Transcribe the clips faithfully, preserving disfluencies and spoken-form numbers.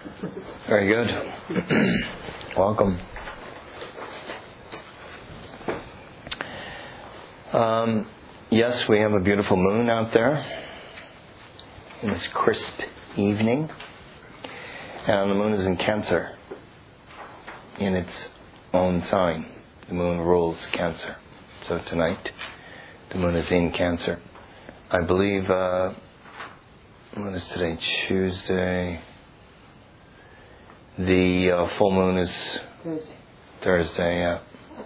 Very good. Welcome. Um, yes, we have a beautiful moon out there in this crisp evening. And the moon is in Cancer in its own sign. The moon rules Cancer. So tonight, the moon is in Cancer. I believe, uh, what is today? Tuesday. The uh, full moon is Thursday. Thursday, yeah.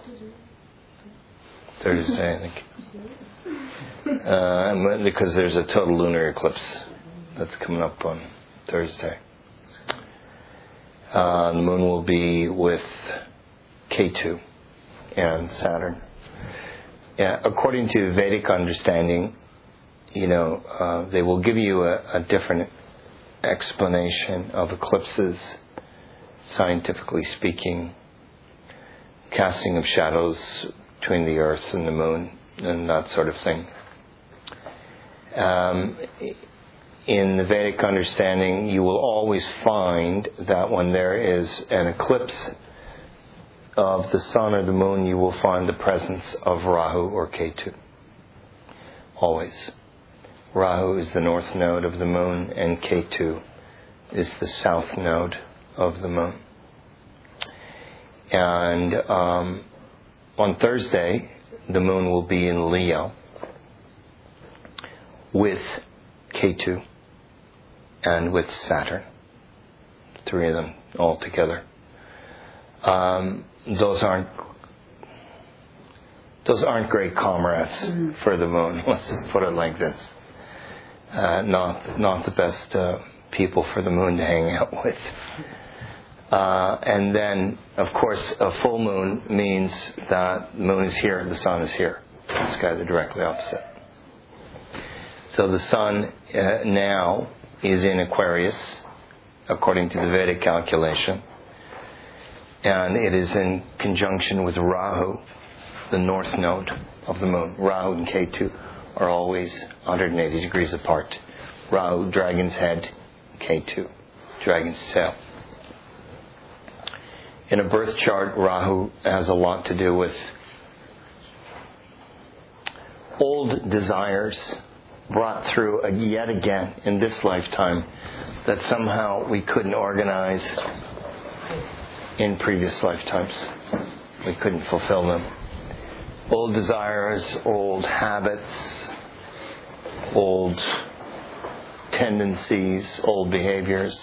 Thursday, I think. Uh, because there's a total lunar eclipse that's coming up on Thursday. Uh, the moon will be with K two and Saturn. Yeah, according to Vedic understanding, you know, uh, they will give you a, a different explanation of eclipses, scientifically speaking, casting of shadows between the earth and the moon, and that sort of thing. Um, in the Vedic understanding, you will always find that when there is an eclipse of the sun or the moon, you will find the presence of Rahu or K two. Always. Rahu is the north node of the moon, and K two is the south node of the moon. And um, on Thursday, the moon will be in Leo with K two and with Saturn. Three of them all together. Um, those aren't those aren't great comrades mm-hmm. for the moon. Let's just put it like this. Uh, not not the best uh, people for the moon to hang out with. Uh, and then, of course, a full moon means that the moon is here and the sun is here. These guys are directly opposite. So the sun uh, now is in Aquarius, according to the Vedic calculation. And it is in conjunction with Rahu, the north node of the moon. Rahu and K two are always one hundred eighty degrees apart. Rahu, dragon's head, K two, dragon's tail. In a birth chart, Rahu has a lot to do with old desires brought through yet again in this lifetime that somehow we couldn't organize in previous lifetimes. We couldn't fulfill them. Old desires, old habits, old tendencies, old behaviors.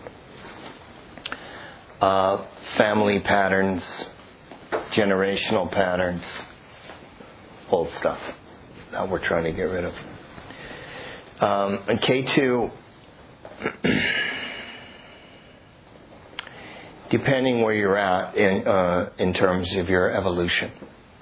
Uh, family patterns, generational patterns, old stuff that we're trying to get rid of. Um, and K two, depending where you're at in, uh, in terms of your evolution,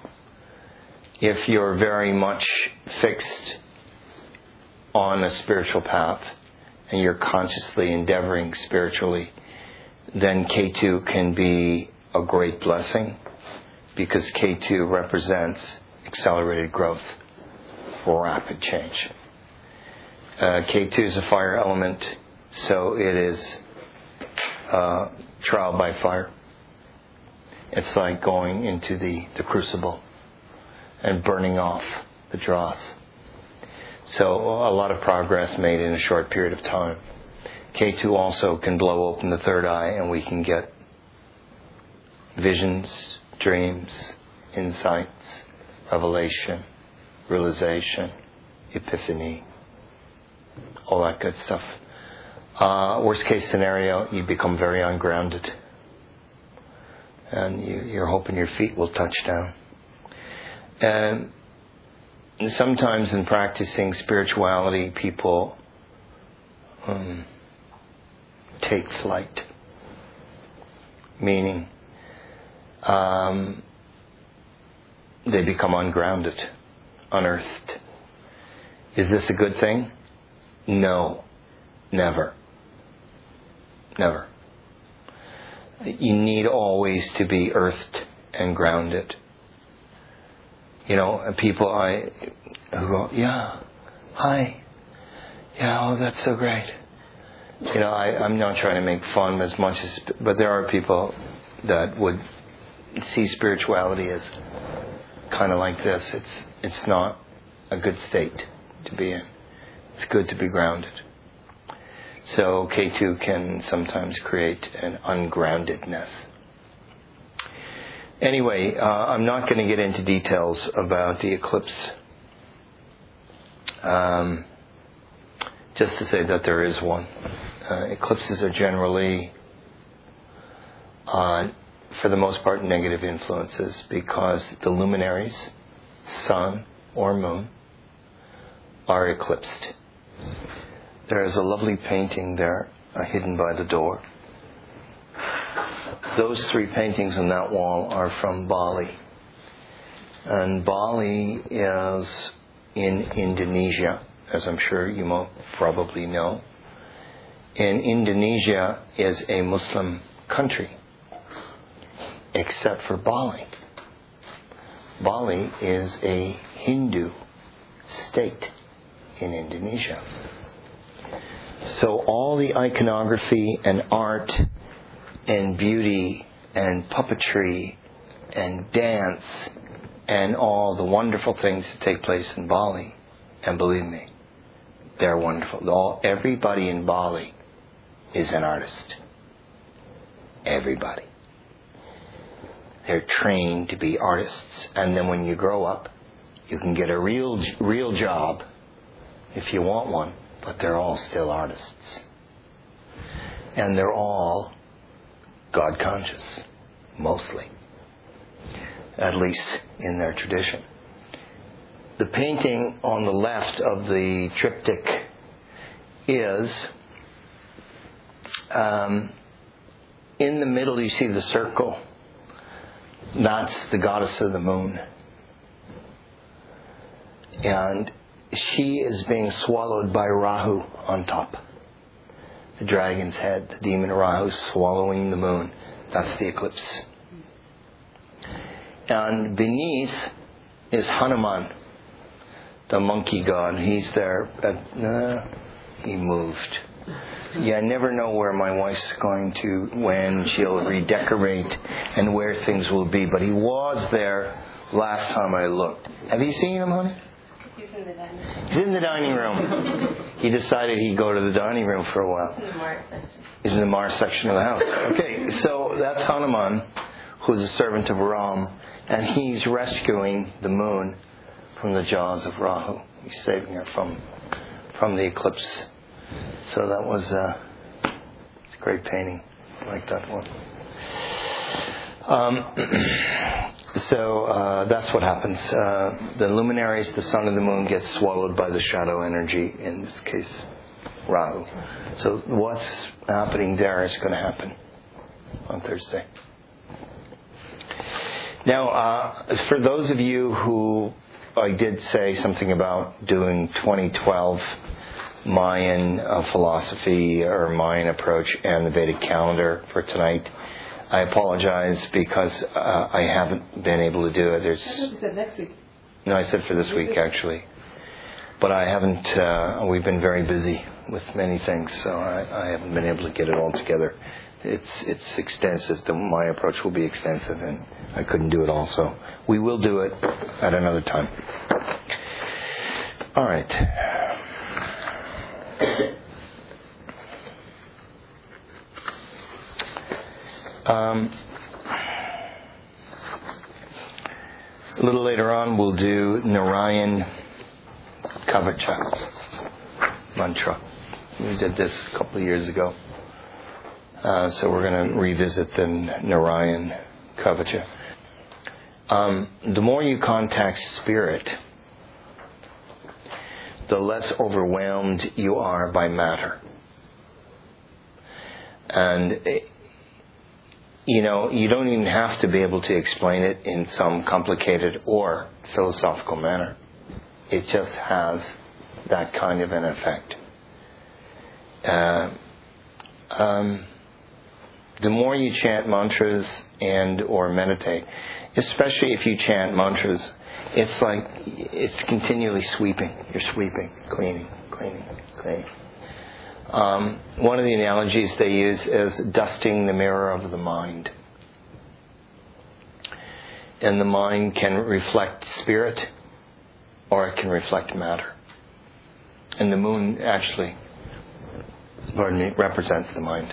if you're very much fixed on a spiritual path and you're consciously endeavoring spiritually, then K two can be a great blessing because K two represents accelerated growth, rapid change. Uh, K two is a fire element, so it is uh, trial by fire. It's like going into the, the crucible and burning off the dross. So a lot of progress made in a short period of time. K two also can blow open the third eye and we can get visions, dreams, insights, revelation, realization, epiphany, all that good stuff. Uh, worst case scenario, you become very ungrounded and you, you're hoping your feet will touch down. And sometimes in practicing spirituality, people um, take flight, meaning um, they become ungrounded, unearthed. Is this a good thing? No, never. Never. You need always to be earthed and grounded. You know, people I who go, yeah, hi, yeah, oh, that's so great. You know, I, I'm not trying to make fun as much as, but there are people that would see spirituality as kind of like this. It's it's not a good state to be in. It's good to be grounded. So K two can sometimes create an ungroundedness. Anyway, uh, I'm not going to get into details about the eclipse. Um, just to say that there is one. Uh, eclipses are generally, uh, for the most part, negative influences because the luminaries, sun or moon, are eclipsed. There is a lovely painting there, uh, hidden by the door. Those three paintings on that wall are from Bali. And Bali is in Indonesia, as I'm sure you most probably know. And Indonesia is a Muslim country, except for Bali. Bali is a Hindu state in Indonesia. So all the iconography and art and beauty and puppetry and dance and all the wonderful things that take place in Bali, and believe me, they're wonderful. All, everybody in Bali is an artist. Everybody. They're trained to be artists, and then when you grow up, you can get a real real job if you want one, but they're all still artists. And they're all God conscious, mostly, at least in their tradition. The painting on the left of the triptych is, um, in the middle you see the circle. That's the goddess of the moon. And she is being swallowed by Rahu on top. The dragon's head, the demon Rahu swallowing the moon. That's the eclipse. And beneath is Hanuman, the monkey god. He's there. At, uh, he moved. Yeah, I never know where my wife's going to, when she'll redecorate and where things will be. But he was there last time I looked. Have you seen him, honey? He's in the dining room. He's in the dining room. He decided he'd go to the dining room for a while. In the Mars section. He's in the Mars section of the house. Okay, so that's Hanuman, who's a servant of Ram, and he's rescuing the moon from the jaws of Rahu. He's saving her from from the eclipse. So that was uh, it's a great painting. I like that one. Um, so uh, that's what happens. Uh, the luminaries, the sun and the moon, get swallowed by the shadow energy, in this case, Rahu. So what's happening there is going to happen on Thursday. Now, uh, for those of you who I did say something about doing twenty twelve Mayan uh, philosophy or Mayan approach and the Vedic calendar for tonight, I apologize because uh, I haven't been able to do it. There's, I thought you said next week. No, I said for this week actually, but I haven't. Uh, we've been very busy with many things, so I, I haven't been able to get it all together. It's it's extensive. The, my approach will be extensive, and I couldn't do it all. So we will do it at another time. All right. Um, a little later on, we'll do Narayan Kavacha mantra. We did this a couple of years ago. Uh, so we're going to revisit the Narayan Kavacha. Um, the more you contact spirit, the less overwhelmed you are by matter. And, you know, you don't even have to be able to explain it in some complicated or philosophical manner. It just has that kind of an effect. Uh, um, the more you chant mantras and or meditate, especially if you chant mantras, it's like it's continually sweeping. You're sweeping, cleaning, cleaning, cleaning. Um, one of the analogies they use is dusting the mirror of the mind. And the mind can reflect spirit, or it can reflect matter. And the moon actually, pardon me, represents the mind,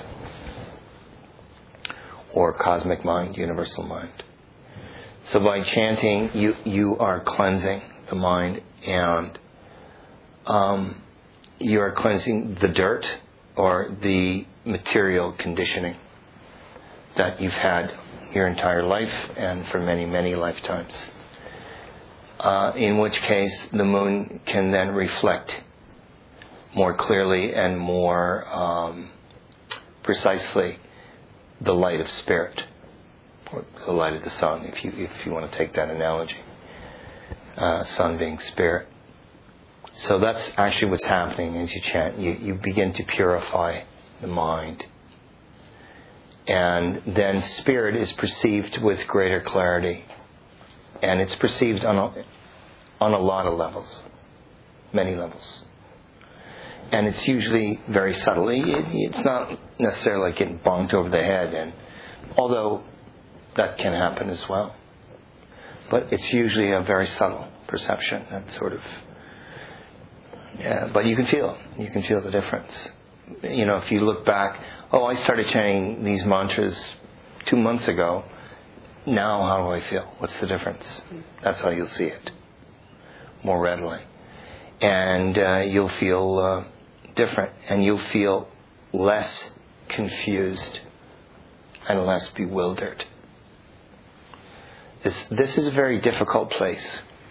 or cosmic mind, universal mind. So by chanting, you, you are cleansing the mind, and um, you are cleansing the dirt or the material conditioning that you've had your entire life and for many, many lifetimes. Uh, in which case, the moon can then reflect more clearly and more um, precisely the light of spirit, or the light of the sun, if you if you want to take that analogy. Uh, sun being spirit. So that's actually what's happening as you chant. You, you begin to purify the mind. And then spirit is perceived with greater clarity. And it's perceived on a, on a lot of levels. Many levels. And it's usually very subtle. It, it's not necessarily like getting bonked over the head, and although that can happen as well. But it's usually a very subtle perception, that sort of... Yeah, but you can feel it. You can feel the difference. You know, if you look back, oh, I started chanting these mantras two months ago. Now how do I feel? What's the difference? That's how you'll see it more readily. And uh, you'll feel uh, different. And you'll feel less confused and less bewildered. This, this is a very difficult place.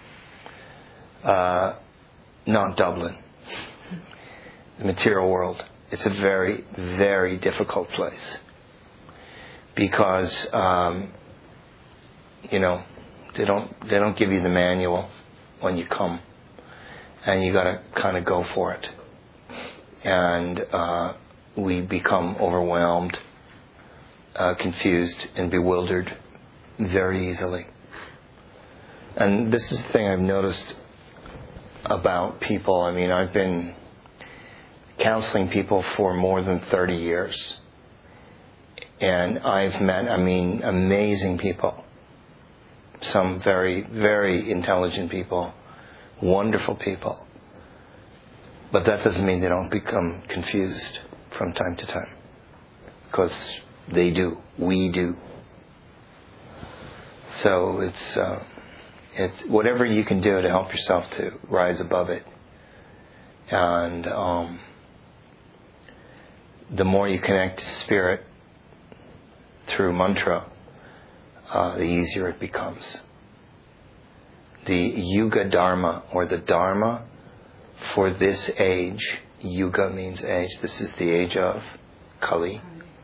Uh, not Dublin. The material world. It's a very, very difficult place. Because, um, you know, they don't they don't give you the manual when you come. And you got to kind of go for it. And uh, we become overwhelmed, uh, confused, and bewildered very easily. And this is the thing I've noticed about people. I mean, I've been counseling people for more than thirty years. And I've met, I mean, amazing people. Some very, very intelligent people. Wonderful people. But that doesn't mean they don't become confused from time to time. Because they do. We do. So it's... Uh, It's whatever you can do to help yourself to rise above it. And um, the more you connect to spirit through mantra, uh, the easier it becomes. The Yuga Dharma, or the Dharma for this age, Yuga means age. This is the age of Kali.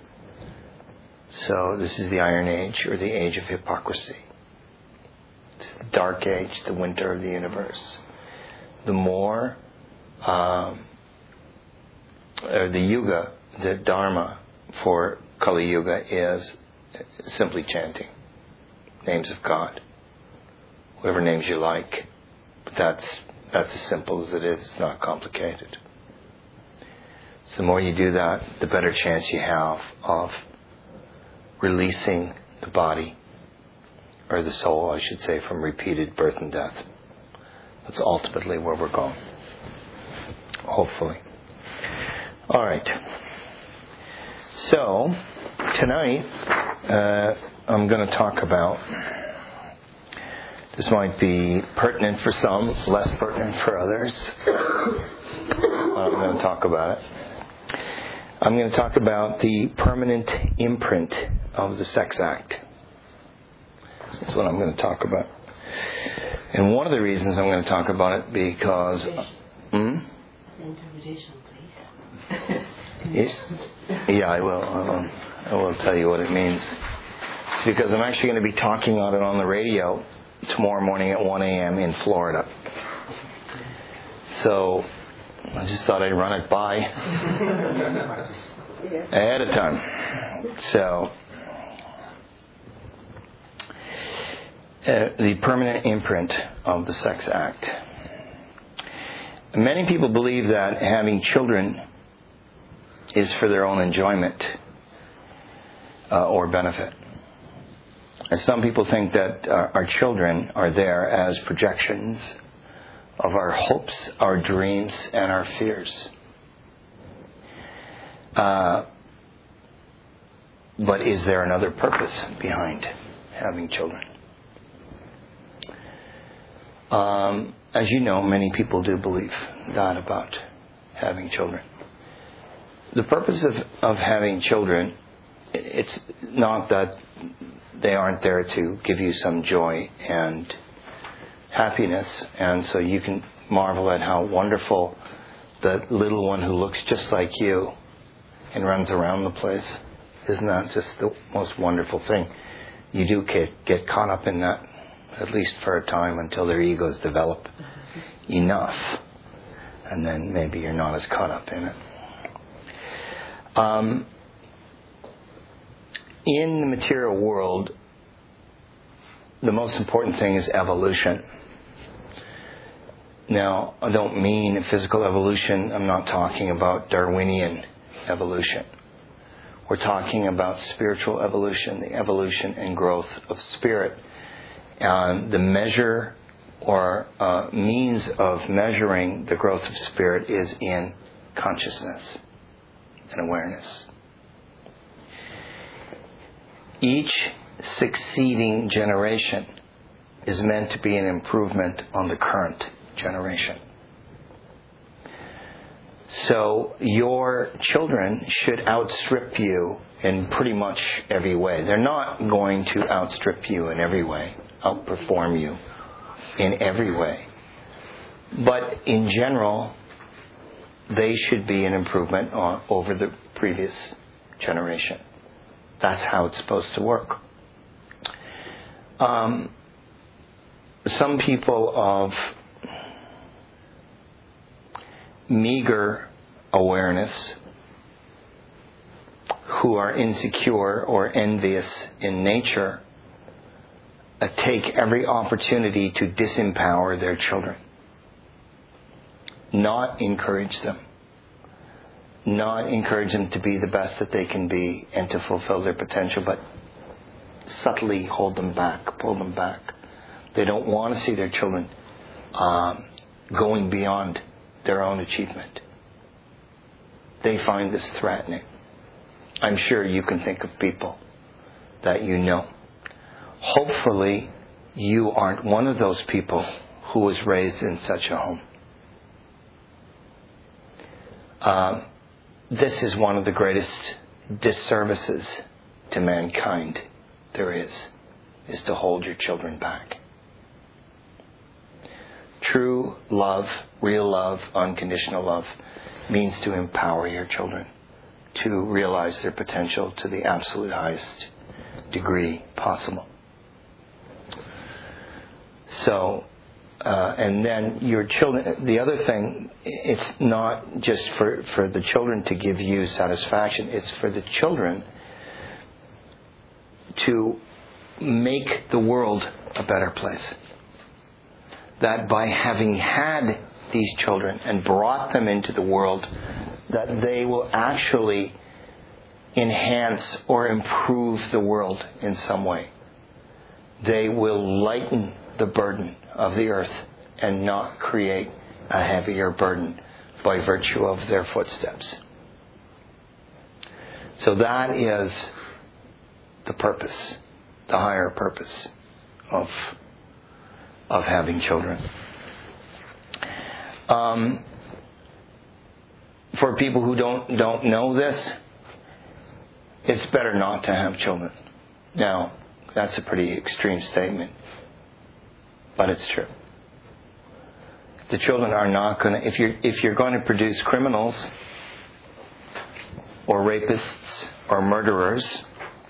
So this is the Iron Age, or the age of hypocrisy. It's the dark age, the winter of the universe. The more, um, or the Yuga, the Dharma for Kali Yuga is simply chanting names of God, whatever names you like. But that's that's as simple as it is. It's not complicated. So the more you do that, the better chance you have of releasing the body, or the soul, I should say, from repeated birth and death. That's ultimately where we're going. Hopefully. All right. So, tonight, uh, I'm going to talk about, this might be pertinent for some, less pertinent for others. I'm going to talk about it. I'm going to talk about the permanent imprint of the sex act. That's what I'm going to talk about. And one of the reasons I'm going to talk about it because... Hmm? Interpretation, please. It, yeah, I will. Um, I will tell you what it means. It's because I'm actually going to be talking on it on the radio tomorrow morning at one a.m. in Florida. So I just thought I'd run it by ahead of time. So... Uh, the permanent imprint of the sex act. Many people believe that having children is for their own enjoyment uh, or benefit. And some people think that our, our children are there as projections of our hopes, our dreams, and our fears. Uh, but is there another purpose behind having children? Um, as you know, many people do believe that about having children. The purpose of, of having children, it's not that they aren't there to give you some joy and happiness, and so you can marvel at how wonderful the little one who looks just like you and runs around the place. Isn't that just the most wonderful thing? You do get, get caught up in that, at least for a time, until their egos develop enough, and then maybe you're not as caught up in it. Um, in the material world, the most important thing is evolution. Now, I don't mean physical evolution. I'm not talking about Darwinian evolution. We're talking about spiritual evolution, the evolution and growth of spirit. And the measure or uh, means of measuring the growth of spirit is in consciousness and awareness. Each succeeding generation is meant to be an improvement on the current generation. So your children should outstrip you in pretty much every way. They're not going to outstrip you in every way, outperform you in every way. But in general, they should be an improvement on, over the previous generation. That's how it's supposed to work. Um, some people of meager awareness who are insecure or envious in nature uh, take every opportunity to disempower their children, not encourage them, not encourage them to be the best that they can be and to fulfill their potential, but subtly hold them back, pull them back. They don't want to see their children um, going beyond their own achievement. They find this threatening. I'm sure you can think of people that you know. Hopefully, you aren't one of those people who was raised in such a home. Um, this is one of the greatest disservices to mankind there is, is to hold your children back. True love, real love, unconditional love means to empower your children to realize their potential to the absolute highest degree possible. So, uh, and then your children, the other thing, it's not just for, for the children to give you satisfaction, it's for the children to make the world a better place. That by having had these children and brought them into the world, that they will actually enhance or improve the world in some way. They will lighten the burden of the earth and not create a heavier burden by virtue of their footsteps. So that is the purpose, the higher purpose of of having children. Um, for people who don't don't know this, it's better not to have children. Now, that's a pretty extreme statement, but it's true. The children are not going to. If you're if you're going to produce criminals or rapists or murderers,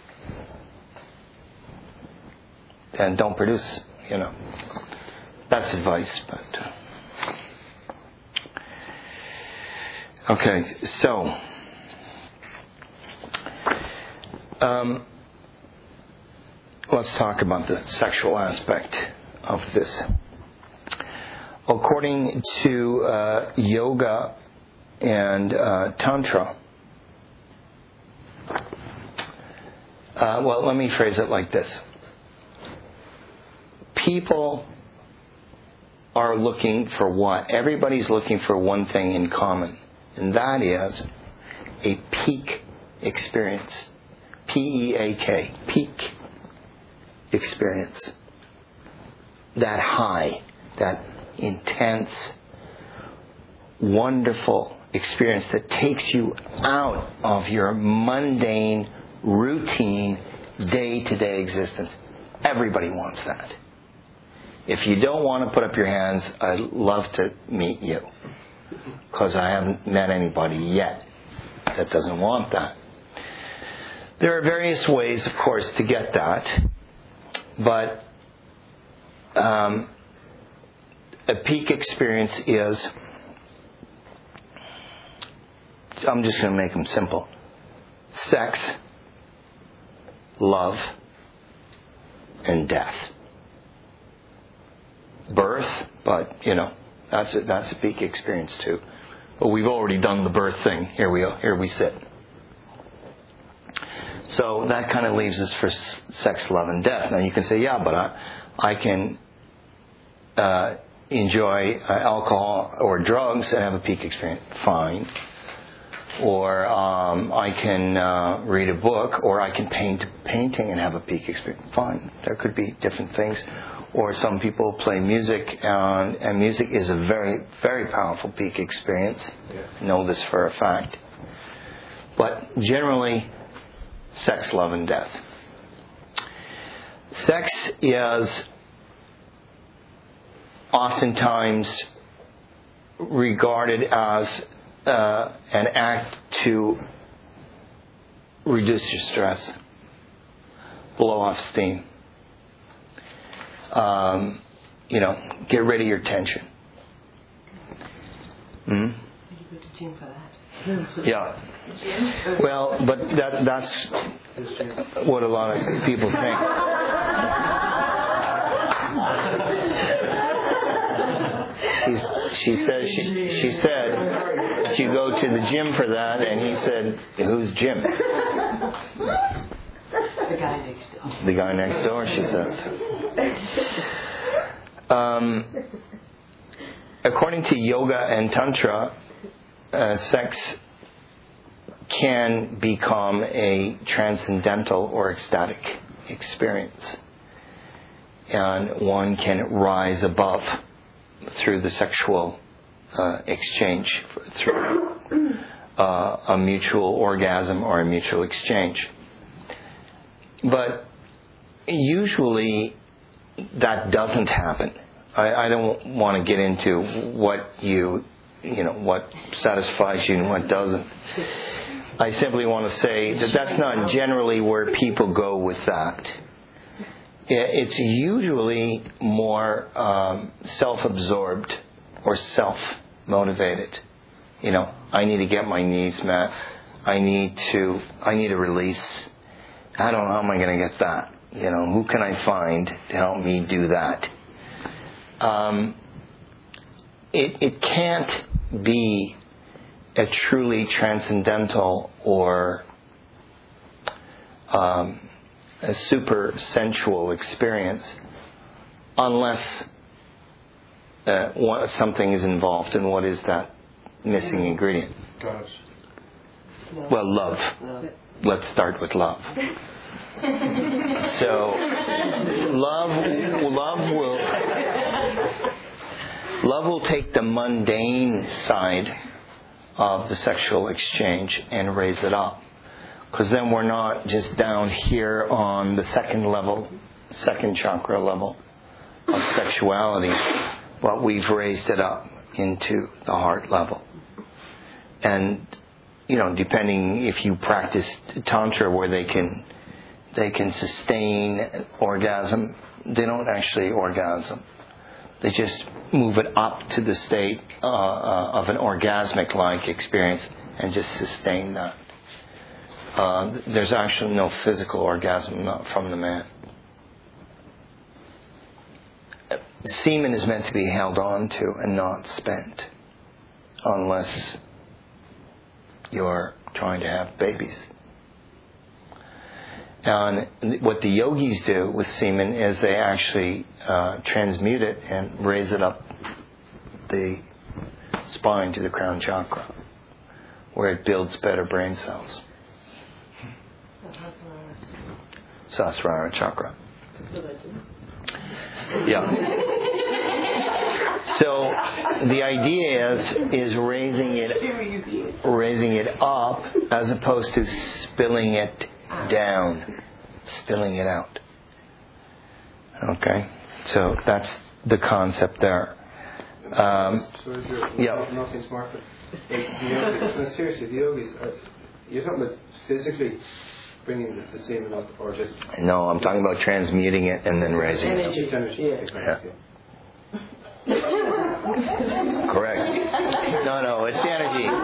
then don't produce. You know. That's advice, but... Uh, okay, so... Um, let's talk about the sexual aspect of this. According to uh, yoga and uh, tantra, Uh, well, let me phrase it like this. People are looking for what? Everybody's looking for one thing in common, and that is a peak experience. P E A K. Peak experience. That high, that intense, wonderful experience that takes you out of your mundane, routine, day-to-day existence. Everybody wants that. If you don't want to put up your hands, I'd love to meet you, because I haven't met anybody yet that doesn't want that. There are various ways, of course, to get that, but um, a peak experience is, I'm just going to make them simple: sex, love, and death. Birth, but you know, that's a, that's a peak experience too. But we've already done the birth thing. Here we are. Here we sit. So that kind of leaves us for sex, love, and death. Now you can say, yeah, but I, I can uh, enjoy uh, alcohol or drugs and have a peak experience. Fine. Or um, I can uh, read a book, or I can paint painting and have a peak experience. Fine. There could be different things. Or some people play music, and, and music is a very, very powerful peak experience. Yeah. I know this for a fact. But generally, sex, love, and death. Sex is oftentimes regarded as uh, an act to reduce your stress, blow off steam. Um, you know, get rid of your tension. Hmm? You go to gym for that. Yeah. Well, but that that's what a lot of people think. She's, she says she she said you go to the gym for that, and he said, "Who's Jim?" The guy next door. The guy next door, she says. Um, according to yoga and tantra, uh, sex can become a transcendental or ecstatic experience. And one can rise above through the sexual uh, exchange, through uh, a mutual orgasm or a mutual exchange. But usually that doesn't happen. I, I don't want to get into what you, you know, what satisfies you and what doesn't. I simply want to say that that's not generally where people go with that. It's usually more um, self-absorbed or self-motivated. You know, I need to get my needs met. I need to, I need a release. I don't know how am I going to get that. You know, who can I find to help me do that? Um, it, it can't be a truly transcendental or um, a super sensual experience unless uh, what, something is involved. And what is that missing ingredient? Gosh. Well, love. Love. Let's start with love. So, love, love will, love will take the mundane side of the sexual exchange and raise it up, because then we're not just down here on the second level, second chakra level of sexuality, but we've raised it up into the heart level. And you know, depending if you practice tantra where they can they can sustain orgasm, they don't actually orgasm. They just move it up to the state uh, uh, of an orgasmic-like experience and just sustain that. Uh, there's actually no physical orgasm from the man. Semen is meant to be held on to and not spent, unless you're trying to have babies. And what the yogis do with semen is they actually uh, transmute it and raise it up the spine to the crown chakra, where it builds better brain cells. Sahasrara chakra. Yeah. So the idea is is raising it raising it up as opposed to spilling it down, spilling it out. Okay, so that's the concept there. Um, so if you're yeah. nothing smart, but like, the yogis, no, seriously, the yogis, are, you're talking about physically bringing the, the semen up, or just... No, I'm talking about transmuting it and then raising it up. Energy. Energy. Yeah. Correct. No, no, it's the energy. It's,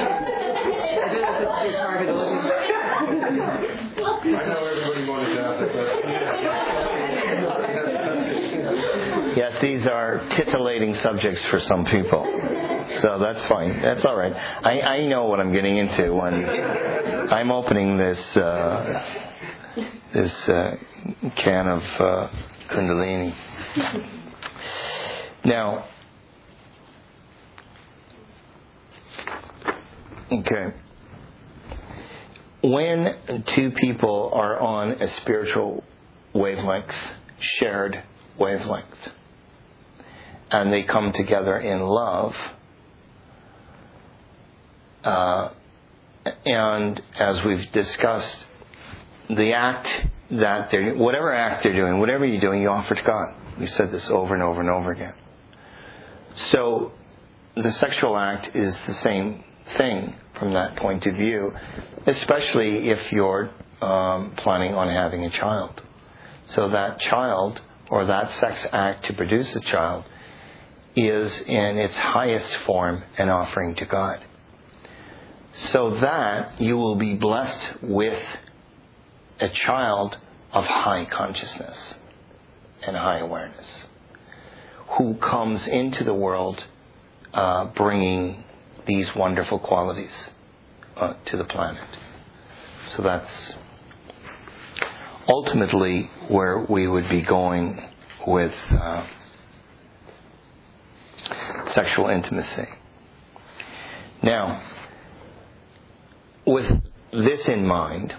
I know everybody wanted to ask that question. yes, these are titillating subjects for some people. So that's fine. That's all right. I, I know what I'm getting into when I'm opening this uh, this uh, can of uh, Kundalini. Now, okay. When two people are on a spiritual wavelength, shared wavelength, and they come together in love, uh, and as we've discussed, the act that they're, whatever act they're doing, whatever you're doing, you offer to God. We said this over and over and over again. So the sexual act is the same thing from that point of view, especially if you're um, planning on having a child. So that child, or that sex act to produce a child, is in its highest form an offering to God. So that you will be blessed with a child of high consciousness and high awareness, who comes into the world uh, bringing these wonderful qualities uh, to the planet. So that's ultimately where we would be going with uh, sexual intimacy. Now, with this in mind,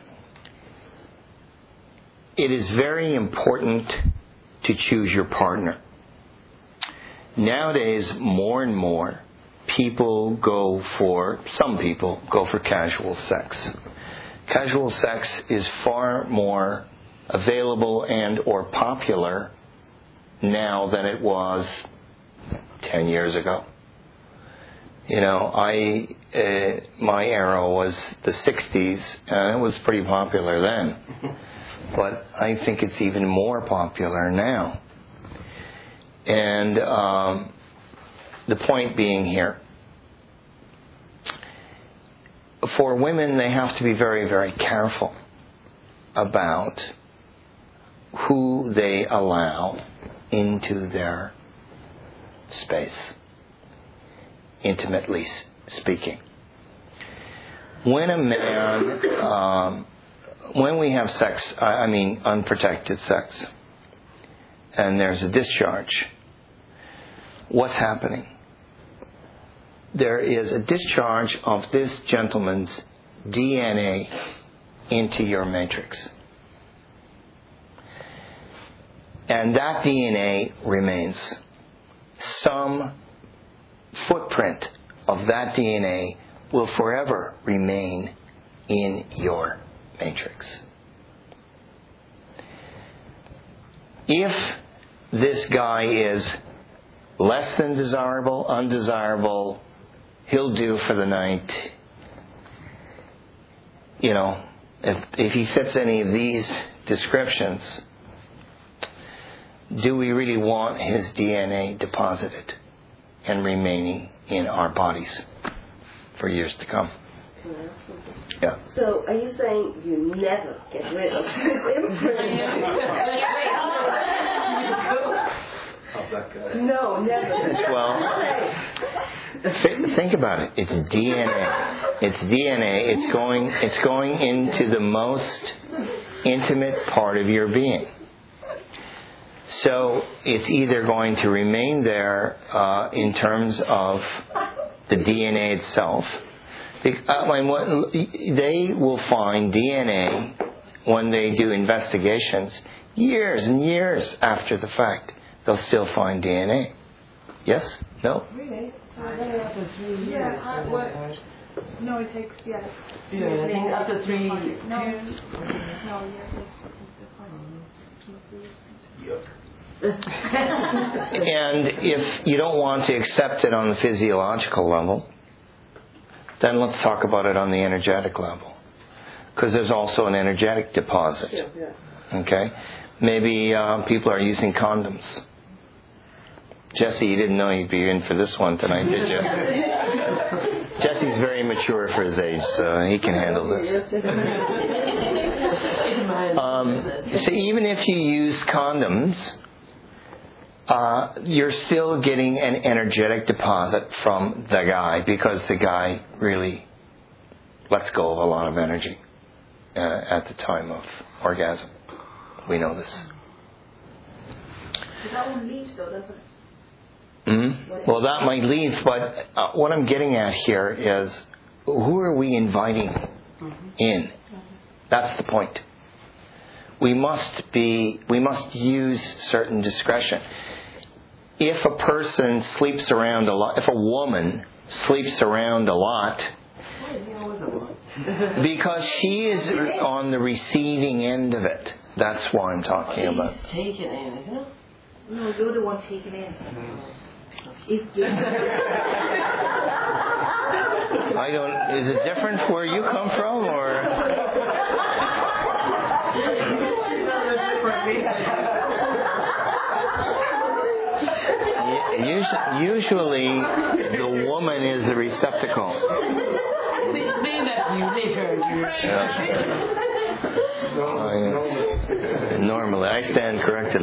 it is very important to choose your partner. Nowadays, more and more, people go for, some people go for casual sex. Casual sex is far more available and or popular now than it was ten years ago. You know, I uh, my era was the sixties, and it was pretty popular then. But I think it's even more popular now. And um, the point being here, for women, they have to be very, very careful about who they allow into their space, intimately speaking. When a man, um, when we have sex, I mean unprotected sex, and there's a discharge, what's happening? There is a discharge of this gentleman's D N A into your matrix. And that D N A remains. Some footprint of that D N A will forever remain in your matrix. If this guy is less than desirable, undesirable, he'll do for the night, you know, if, if he fits any of these descriptions, do we really want his D N A deposited and remaining in our bodies for years to come? Can I ask something? Yeah. So, are you saying you never get rid of this imprint? Of that guy. No, never. Well, th- think about it. It's D N A. It's D N A. It's going. It's going into the most intimate part of your being. So it's either going to remain there uh, in terms of the D N A itself. They will find D N A when they do investigations years and years after the fact. They'll still find D N A. Yes? No? Really? Yeah, I, what, no, it takes, yeah. Yeah, I think after three, No, two, no, yeah, And if you don't want to accept it on the physiological level, then let's talk about it on the energetic level. Because there's also an energetic deposit. Okay? Maybe uh, people are using condoms. Jesse, you didn't know you'd be in for this one tonight, did you? Jesse's very mature for his age, so he can handle this. Um, so even if you use condoms, uh, you're still getting an energetic deposit from the guy, because the guy really lets go of a lot of energy uh, at the time of orgasm. We know this. That one leaves though, doesn't it? Mm-hmm. Well, that might leave, but uh, what I'm getting at here is, who are we inviting in? That's the point. We must be, we must use certain discretion. If a person sleeps around a lot, if a woman sleeps around a lot, because she is on the receiving end of it, that's what I'm talking about. She's taken in, isn't it? No, you're the one taking in. If you I don't, is it different where you come from, or? Usually, usually the woman is the receptacle. Yeah. Uh, normally, I stand corrected.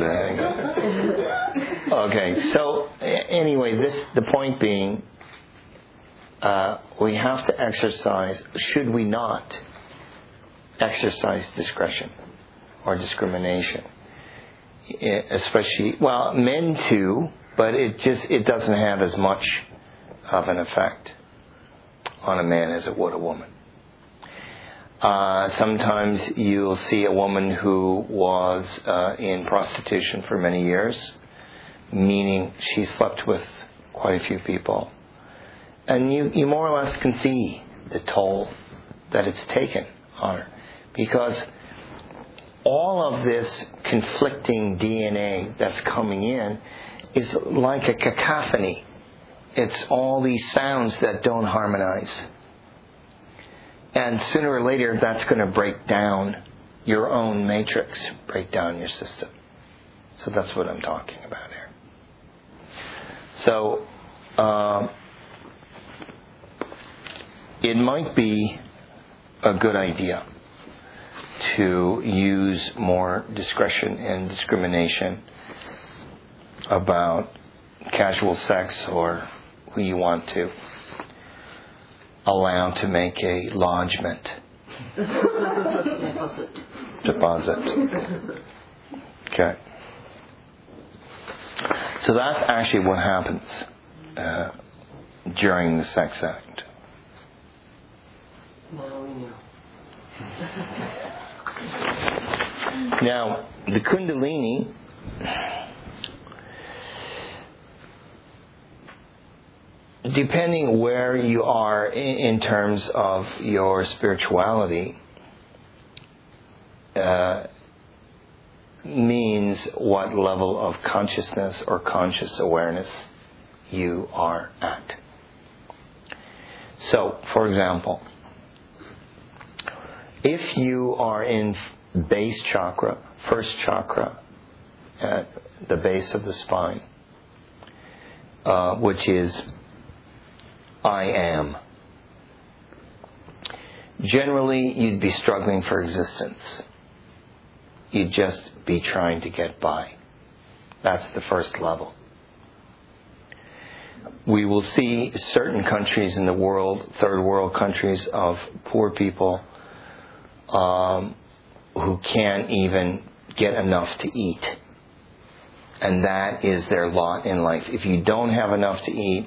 Okay, so anyway, this the point being, uh, we have to exercise. Should we not exercise discretion or discrimination? Especially, well, men too, but it just it doesn't have as much of an effect on a man as it would a woman. Uh, sometimes you'll see a woman who was uh, in prostitution for many years, meaning she slept with quite a few people. And you, you more or less can see the toll that it's taken on her. Because all of this conflicting D N A that's coming in is like a cacophony. It's all these sounds that don't harmonize. And sooner or later, that's going to break down your own matrix, break down your system. So that's what I'm talking about here. So, um, it might be a good idea to use more discretion and discrimination about casual sex or who you want to allow to make a lodgement. Deposit. Deposit. Okay. So that's actually what happens uh, during the sex act. Now we know. Now, the Kundalini depending where you are in terms of your spirituality, uh, means what level of consciousness or conscious awareness you are at. So, for example, if you are in base chakra, first chakra, at the base of the spine, uh, which is I am. Generally, you'd be struggling for existence. You'd just be trying to get by. That's the first level. We will see certain countries in the world, third world countries of poor people, um, who can't even get enough to eat. And that is their lot in life. If you don't have enough to eat,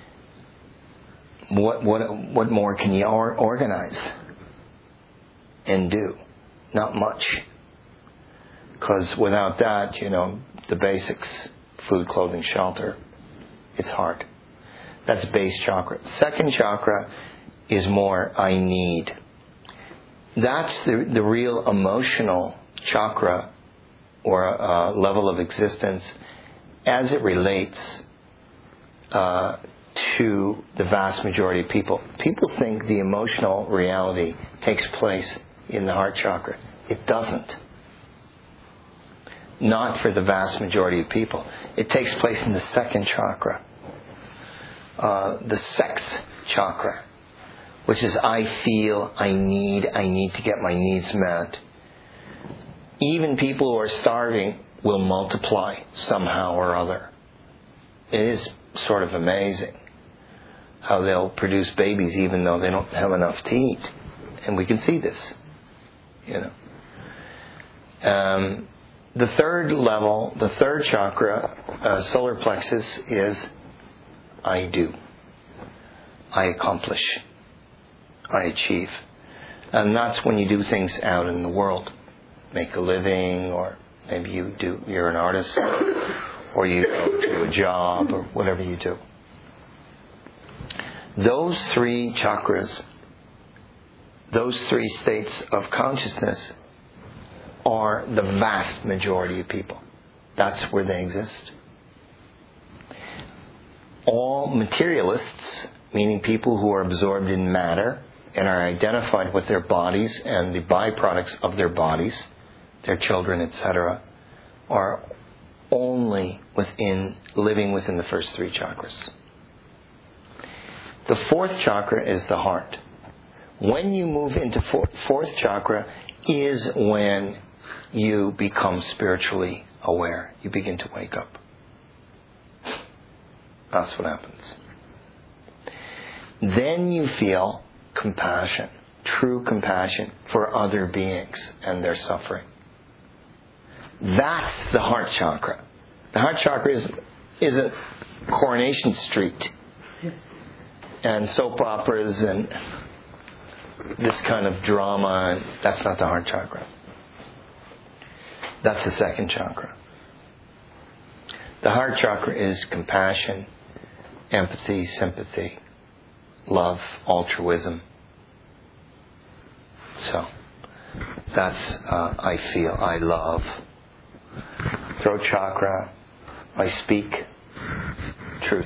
what what what more can you or, organize and do? Not much. Because without that, you know, the basics, food, clothing, shelter, it's hard. That's base chakra. Second chakra is more I need. That's the, the real emotional chakra or uh, level of existence as it relates uh, to the vast majority of people. People think the emotional reality takes place in the heart chakra. It doesn't. Not for the vast majority of people. It takes place in the second chakra. Uh, the sex chakra, which is I feel, I need, I need to get my needs met. Even people who are starving will multiply somehow or other. It is sort of amazing how they'll produce babies even though they don't have enough to eat. And we can see this, you know. Um, the third level, the third chakra, uh, solar plexus, is I do. I accomplish. I achieve. And that's when you do things out in the world. Make a living, or maybe you do, you're an artist, or you go to a job, or whatever you do. Those three chakras, those three states of consciousness are the vast majority of people. That's where they exist. All materialists, meaning people who are absorbed in matter and are identified with their bodies and the byproducts of their bodies, their children, et cetera, are only within, living within the first three chakras. The fourth chakra is the heart. When you move into four, fourth chakra is when you become spiritually aware. You begin to wake up. That's what happens. Then you feel compassion, true compassion for other beings and their suffering. That's the heart chakra. The heart chakra is, isn't Coronation Street and soap operas and this kind of drama. That's not the heart chakra. That's the second chakra. The heart chakra is compassion, empathy, sympathy, love, altruism. So, that's uh, I feel, I love. Throat chakra, I speak truth.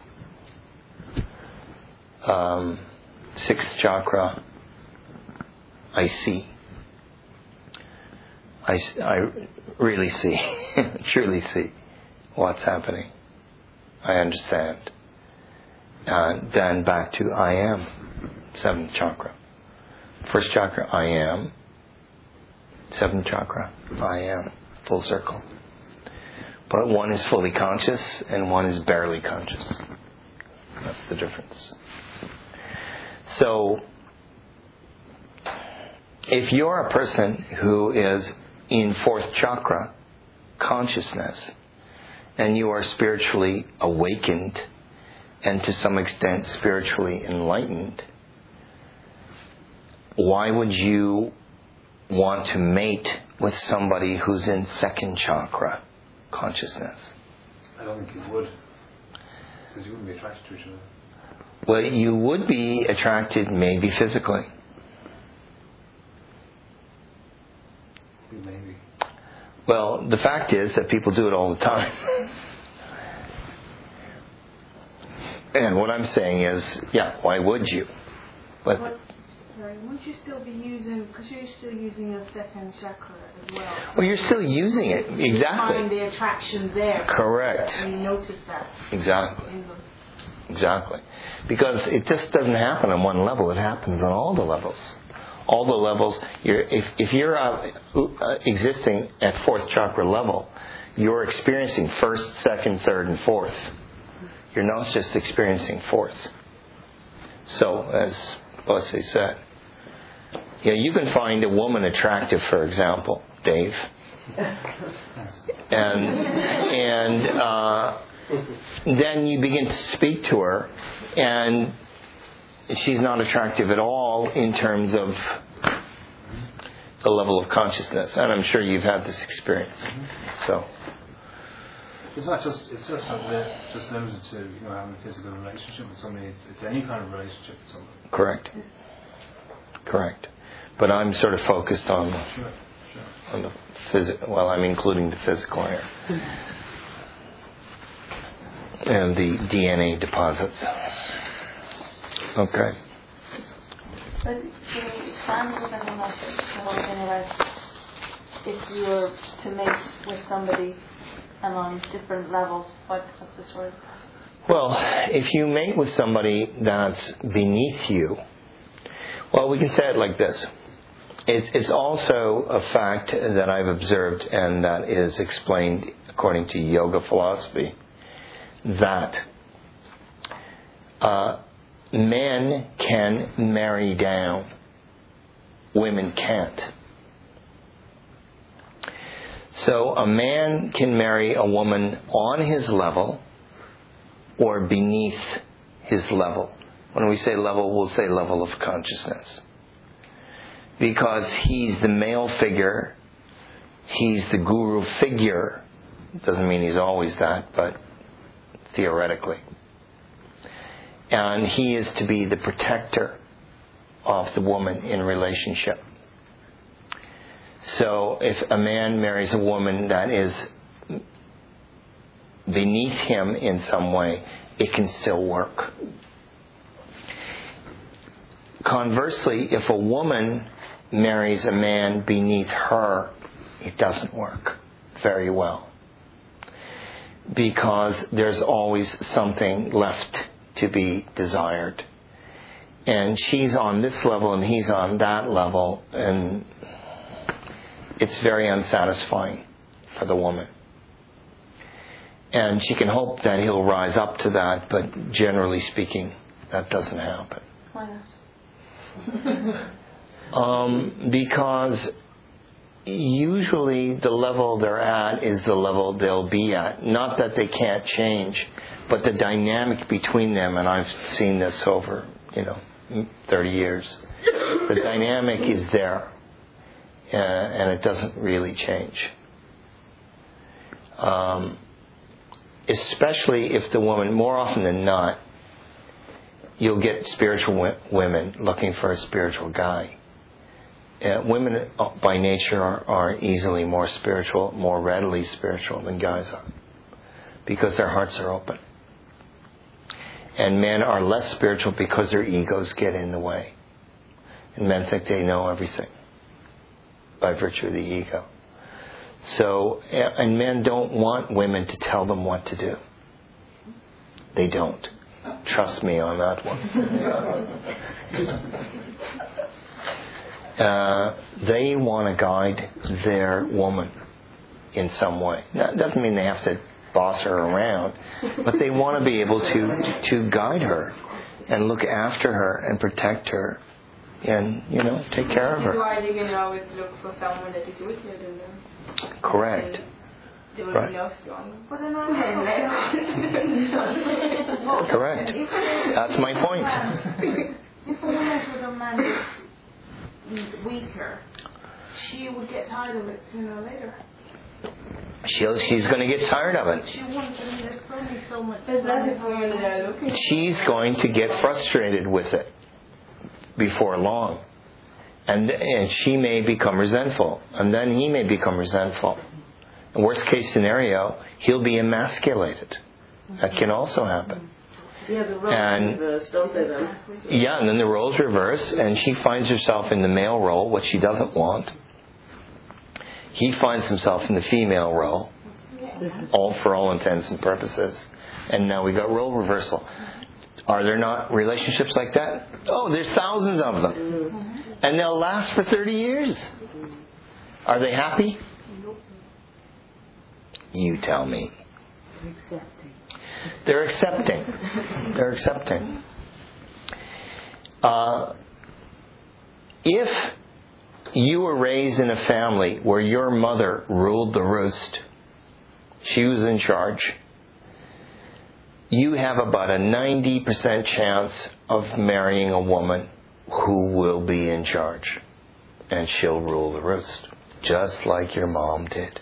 Um, sixth chakra, I see. I, I really see, truly see what's happening. I understand. Uh, then back to I am, seventh chakra. First chakra, I am. Seventh chakra, I am. Full circle. But one is fully conscious and one is barely conscious. That's the difference. So, if you're a person who is in fourth chakra, consciousness, and you are spiritually awakened and to some extent spiritually enlightened, why would you want to mate with somebody who's in second chakra consciousness? I don't think you would. Because you wouldn't be attracted to each other. Well, you would be attracted maybe physically. Maybe. Well, the fact is that people do it all the time. And what I'm saying is, yeah, why would you? But What, sorry, won't you still be using, because you're still using your second chakra as well. well, you're still using it. You find Exactly. the attraction there. Correct. And you notice that. Exactly. In the, Exactly. Because it just doesn't happen on one level. It happens on all the levels. All the levels. You're, if, if you're uh, uh, existing at fourth chakra level, you're experiencing first, second, third, and fourth. You're not just experiencing fourth. So, as Bosse said, You know, you can find a woman attractive, for example, Dave, and and uh, then you begin to speak to her, and she's not attractive at all in terms of the level of consciousness. And I'm sure you've had this experience. So it's not just it's just not li- just limited to, you know, having a physical relationship with somebody. It's, it's any kind of relationship with somebody. correct, correct. But I'm sort of focused on Sure, sure. on the physical. Well, I'm including the physical here and the D N A deposits. Okay. But can you expand a little bit on that, the whole thing about if you were to mate with somebody and on different levels, what, what's the story? Well, if you mate with somebody that's beneath you, well, we can say it like this. It's, it's also a fact that I've observed, and that is explained according to yoga philosophy, that uh, men can marry down, women can't. So a man can marry a woman on his level or beneath his level. When we say level, we'll say level of consciousness. Because he's the male figure, he's the guru figure. Doesn't mean he's always that, but theoretically. And he is to be the protector of the woman in relationship. So if a man marries a woman that is beneath him in some way, it can still work. Conversely, if a woman marries a man beneath her, it doesn't work very well. Because there's always something left to be desired. And she's on this level and he's on that level, and it's very unsatisfying for the woman. And she can hope that he'll rise up to that, but generally speaking, that doesn't happen. Why not? um, because usually the level they're at is the level they'll be at. Not that they can't change, but the dynamic between them, and I've seen this over, you know, thirty years. The dynamic is there, uh, and it doesn't really change. Um, especially if the woman, more often than not, you'll get spiritual w- women looking for a spiritual guy. Uh, women by nature are, are easily more spiritual, more readily spiritual than guys are, because their hearts are open. And men are less spiritual because their egos get in the way. And men think they know everything by virtue of the ego. So, and men don't want women to tell them what to do. They don't. Trust me on that one. uh, they want to guide their woman in some way. That doesn't mean they have to boss her around, but they want to be able to to guide her and look after her and protect her and, you know, take care of her. Why are you going to always look for someone that is weaker than them? Correct. They will Right. be love strong. But then I Correct. That's my point. If a woman with a man is weaker, she will get tired of it sooner or later. She'll, she's going to get tired of it. She wants to there's only so much. There's nothing for women that are looking. She's going to get frustrated with it before long. And, and she may become resentful. And then he may become resentful. In worst case scenario, he'll be emasculated. That can also happen. Yeah, the roles And- reverse, don't they then? Yeah, and then the roles reverse, and she finds herself in the male role, which she doesn't want. He finds himself in the female role, all for all intents and purposes. And now we got role reversal. Are there not relationships like that? Oh, there's thousands of them. And they'll last for thirty years. Are they happy? You tell me. Accepting. They're accepting. They're accepting. Uh, if you were raised in a family where your mother ruled the roost, she was in charge, you have about a ninety percent chance of marrying a woman who will be in charge. And she'll rule the roost, just like your mom did.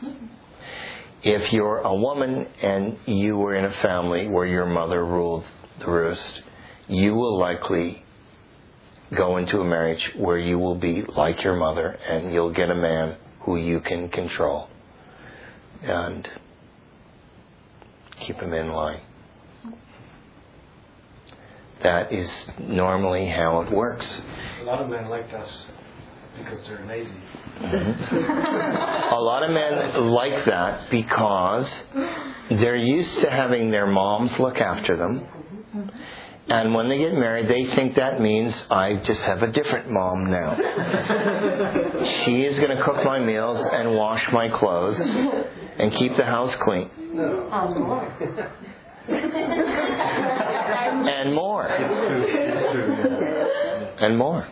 If you're a woman and you were in a family where your mother ruled the roost, you will likely go into a marriage where you will be like your mother and you'll get a man who you can control and keep him in line. That is normally how it works. A lot of men like that because they're lazy. Mm-hmm. A lot of men like that because they're used to having their moms look after them. And when they get married, they think that means I just have a different mom now. She is going to cook my meals and wash my clothes and keep the house clean. And more. And more.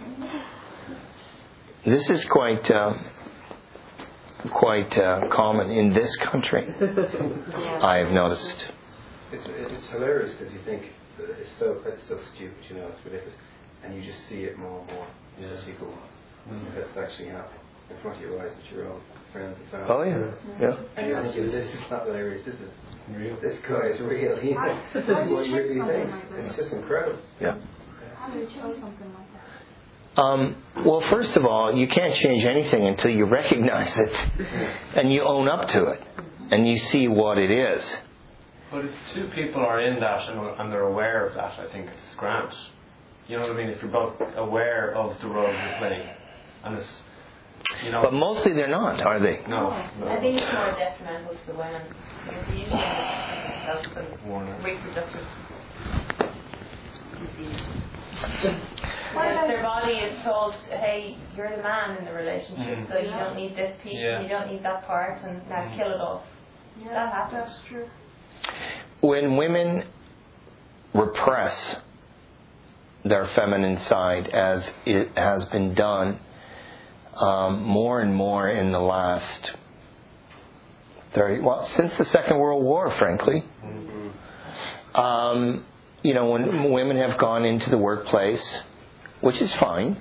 This is quite uh, quite uh, common in this country. I have noticed. It's, it's hilarious because you think that it's so it's so stupid, you know, it's ridiculous, and you just see it more and more Yeah. as you go on. Mm-hmm. That's actually happening in front of your eyes with your own friends and family. Oh yeah, yeah. And you're thinking, this is not hilarious. This is Real. this guy is real. He, this is what you really think. It's just incredible. Yeah. How do you change something like that? Um, well, first of all, you can't change anything until you recognize it and you own up to it and you see what it is. But if two people are in that and, and they're aware of that, I think it's grand. You know what I mean? If you're both aware of the role you're playing, and it's, you know. But mostly they're not, are they? No. no. I think it's more detrimental to the women. Because usually it's and reproductive disease. Because their body is told, hey, you're the man in the relationship, Mm. so you don't need this piece, Yeah. and you don't need that part, and now Mm. kill it off. Yeah, That happens. that's true. When women repress their feminine side, as it has been done um, more and more in the last thirty, well, since the Second World War, frankly. Mm-hmm. Um, you know, when women have gone into the workplace, which is fine,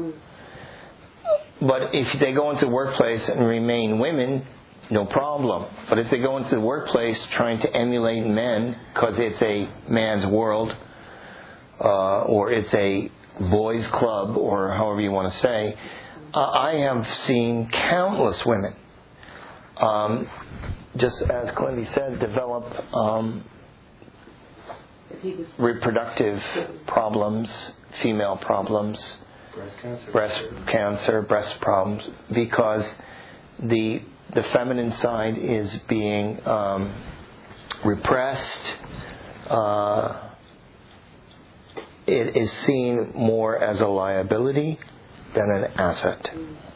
but if they go into the workplace and remain women, no problem. But if they go into the workplace trying to emulate men because it's a man's world, uh, or it's a boys' club, or however you want to say, uh, I have seen countless women, um, just as Clindy said, develop um, reproductive problems, female problems, Breast cancer. breast cancer, breast problems, because the the feminine side is being um, repressed. Uh, it is seen more as a liability than an asset.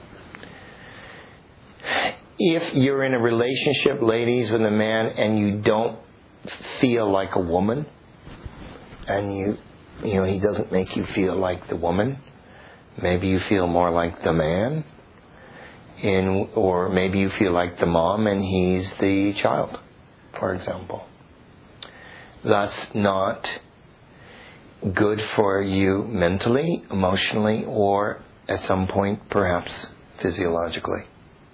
If you're in a relationship, ladies, with a man and you don't feel like a woman, and you, you know, he doesn't make you feel like the woman, maybe you feel more like the man, in, or maybe you feel like the mom and he's the child, for example. That's not good for you mentally, emotionally, or at some point perhaps physiologically.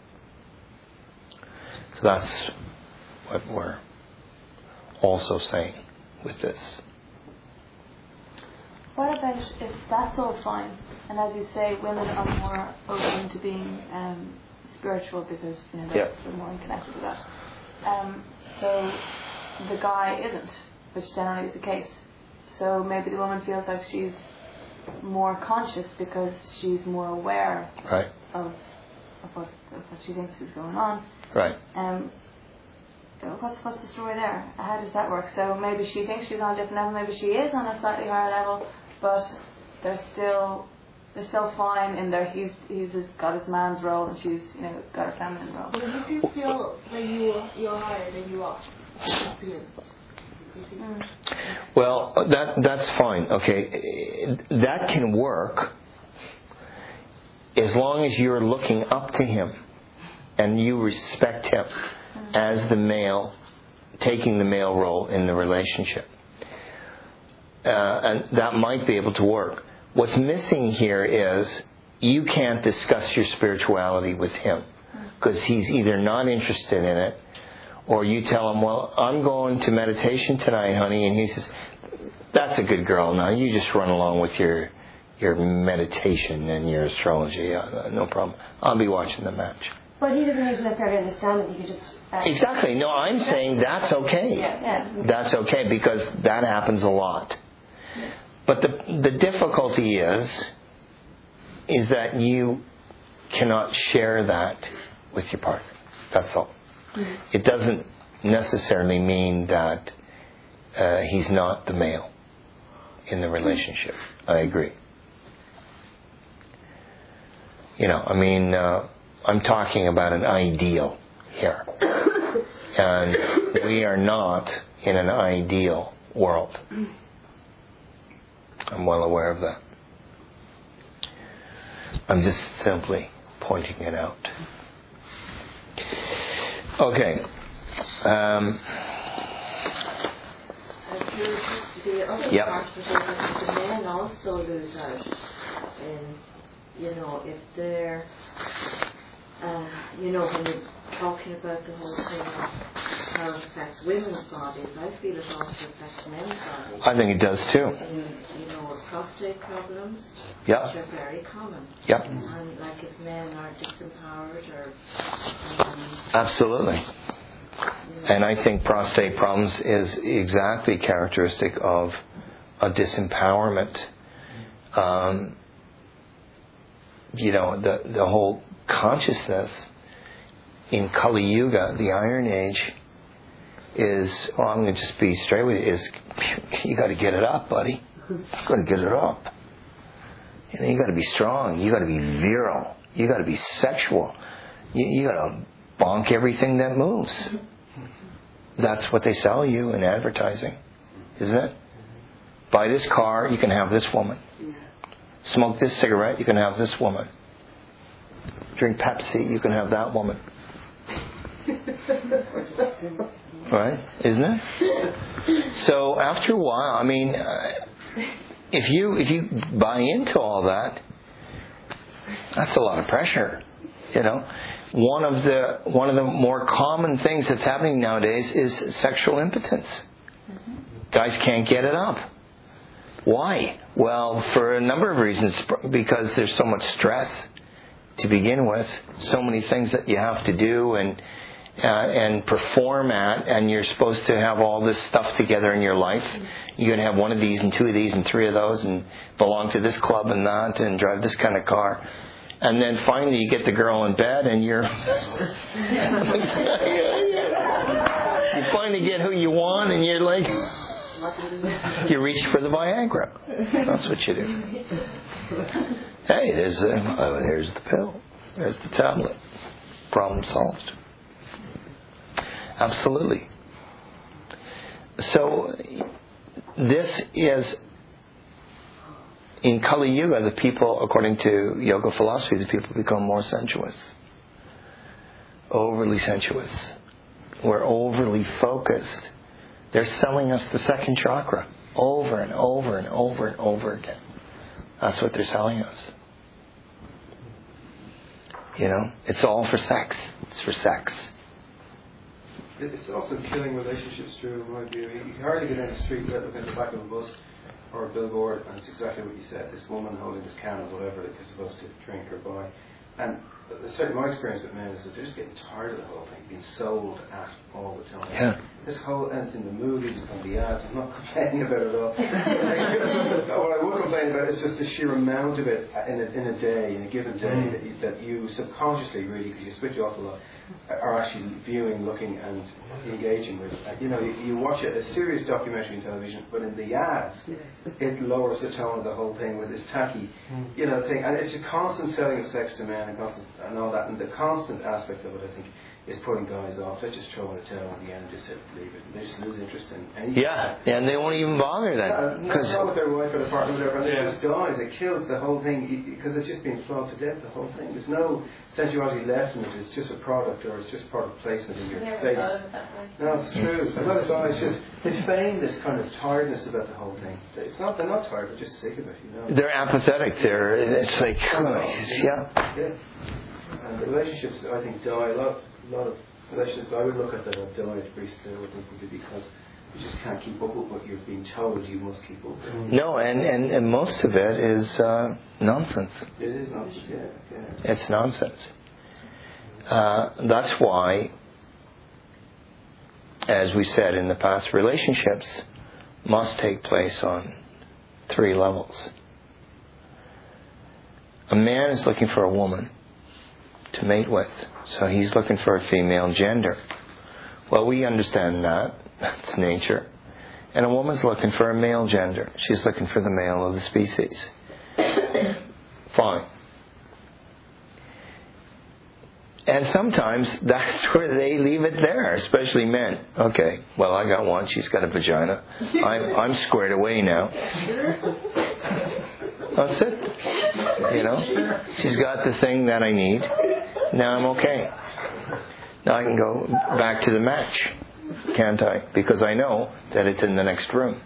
So that's what we're also saying with this. What about if that's all fine, and as you say, women are more open to being um, spiritual because you know they're, Yep. they're more connected to that. Um, so the guy isn't, which generally is the case. So maybe the woman feels like she's more conscious because she's more aware Right. of, of, what, of what she thinks is going on. Right. Um, what's what's the story there? How does that work? So maybe she thinks she's on a different level, maybe she is on a slightly higher level, but they're still they're still fine in there. He's he's just got his man's role and she's you know got her feminine role. But if you feel that you you're higher than you are, you feel. You see? Mm. Well, that that's fine. Okay, that can work as long as you're looking up to him and you respect him as the male, taking the male role in the relationship, uh, and that might be able to work. What's missing here is you can't discuss your spirituality with him because he's either not interested in it, or you tell him, well, I'm going to meditation tonight, honey, and he says, that's a good girl. Now you just run along with your your meditation and your astrology. Uh, no problem. I'll be watching the match. But he doesn't even necessarily understand that. He could just... Uh, exactly. No, I'm saying that's okay. Yeah, yeah. That's okay because that happens a lot. But the the difficulty is, is that you cannot share that with your partner. That's all. Mm-hmm. It doesn't necessarily mean that uh, he's not the male in the relationship. I agree. You know, I mean, uh, I'm talking about an ideal here. And we are not in an ideal world. I'm well aware of that. I'm just simply pointing it out. Okay. Um, the other yep. part of it is that the men also lose out. And, you know, if they're, uh, you know, when you're talking about the whole thing of how it affects women's bodies, I feel it also affects men's bodies. I think it does too. And, you know, prostate problems, yep. which are very common. Yep. And like if men are disempowered or... Um, Absolutely. And I think prostate problems is exactly characteristic of a disempowerment. Um, you know, the the whole consciousness in Kali Yuga, the Iron Age, is, well, I'm going to just be straight with you, is you got to get it up, buddy. You got to get it up. You know, you got to be strong. You got to be virile. You got to be sexual. You, you got to bonk everything that moves. That's what they sell you in advertising, isn't it? Buy this car, you can have this woman. Smoke this cigarette, you can have this woman. Drink Pepsi, you can have that woman. Right? Isn't it? So after a while, I mean, uh, if you if you buy into all that, that's a lot of pressure, you know. One of the one of the more common things that's happening nowadays is sexual impotence. Mm-hmm. Guys can't get it up. Why? Well, for a number of reasons. Because there's so much stress to begin with, so many things that you have to do and uh, and perform at, and you're supposed to have all this stuff together in your life. You're going to have one of these and two of these and three of those and belong to this club and that and drive this kind of car. And then finally you get the girl in bed and you're... you finally get who you want and you're like... You reach for the Viagra. That's what you do. Hey, there's, a, oh, there's the pill. There's the tablet. Problem solved. Absolutely. So this is... In Kali Yuga, the people, according to yoga philosophy, the people become more sensuous. Overly sensuous. We're overly focused. They're selling us the second chakra over and over and over and over again. That's what they're selling us. You know, it's all for sex. It's for sex. It's also killing relationships too, in my view. You can hardly get down the street without looking at the back of a bus or a billboard, and it's exactly what you said. This woman holding this can of whatever that you're supposed to drink or buy. And certainly my experience with men is that they're just getting tired of the whole thing, being sold at all the time. Yeah. This whole, and it's in the movies, it's on the ads, I'm not complaining about it at all. What I would complain about is just the sheer amount of it in a, in a day, in a given day, mm. that, you, that you subconsciously, really, because you switch off a lot, are actually viewing, looking and engaging with. You know, you, you watch a, a serious documentary on television, but in the ads, it lowers the tone of the whole thing with this tacky, you know, thing. And it's a constant selling of sex to men and, constant, and all that. that, and the constant aspect of it, I think, is putting guys off. They're just throwing a towel in the end and just say, leave it. They just lose interest in anything. Yeah, and they won't even bother then. Yeah, Cause not with their wife or their partner, whatever, and Yeah. it just dies. It kills the whole thing because it's just being flogged to death. The whole thing. There's no sensuality left in it. It's just a product, or it's just product placement in your Never face. thought of it that way. No, it's true. A lot of guys just they feign this kind of tiredness about the whole thing. It's not. They're not tired. They're just sick of it. You know. they're apathetic. They're, it's like, yeah. Yeah. And the relationships, I think, die. A lot, a lot of relationships I would look at that have died recently, I would think, would be because you just can't keep up with what you're being told you must keep up with. No, and, and, and most of it is uh, nonsense. It is nonsense, yeah. yeah. It's nonsense. Uh, that's why, as we said in the past, relationships must take place on three levels. A man is looking for a woman to mate with, so he's looking for a female gender. Well, we understand that. That's nature. And a woman's looking for a male gender. She's looking for the male of the species. Fine. And sometimes that's where they leave it there, especially men. Okay, well, I got one. She's got a vagina. I'm, I'm squared away now. That's it. You know? She's got the thing that I need. Now I'm okay. Now I can go back to the match, can't I? Because I know that it's in the next room.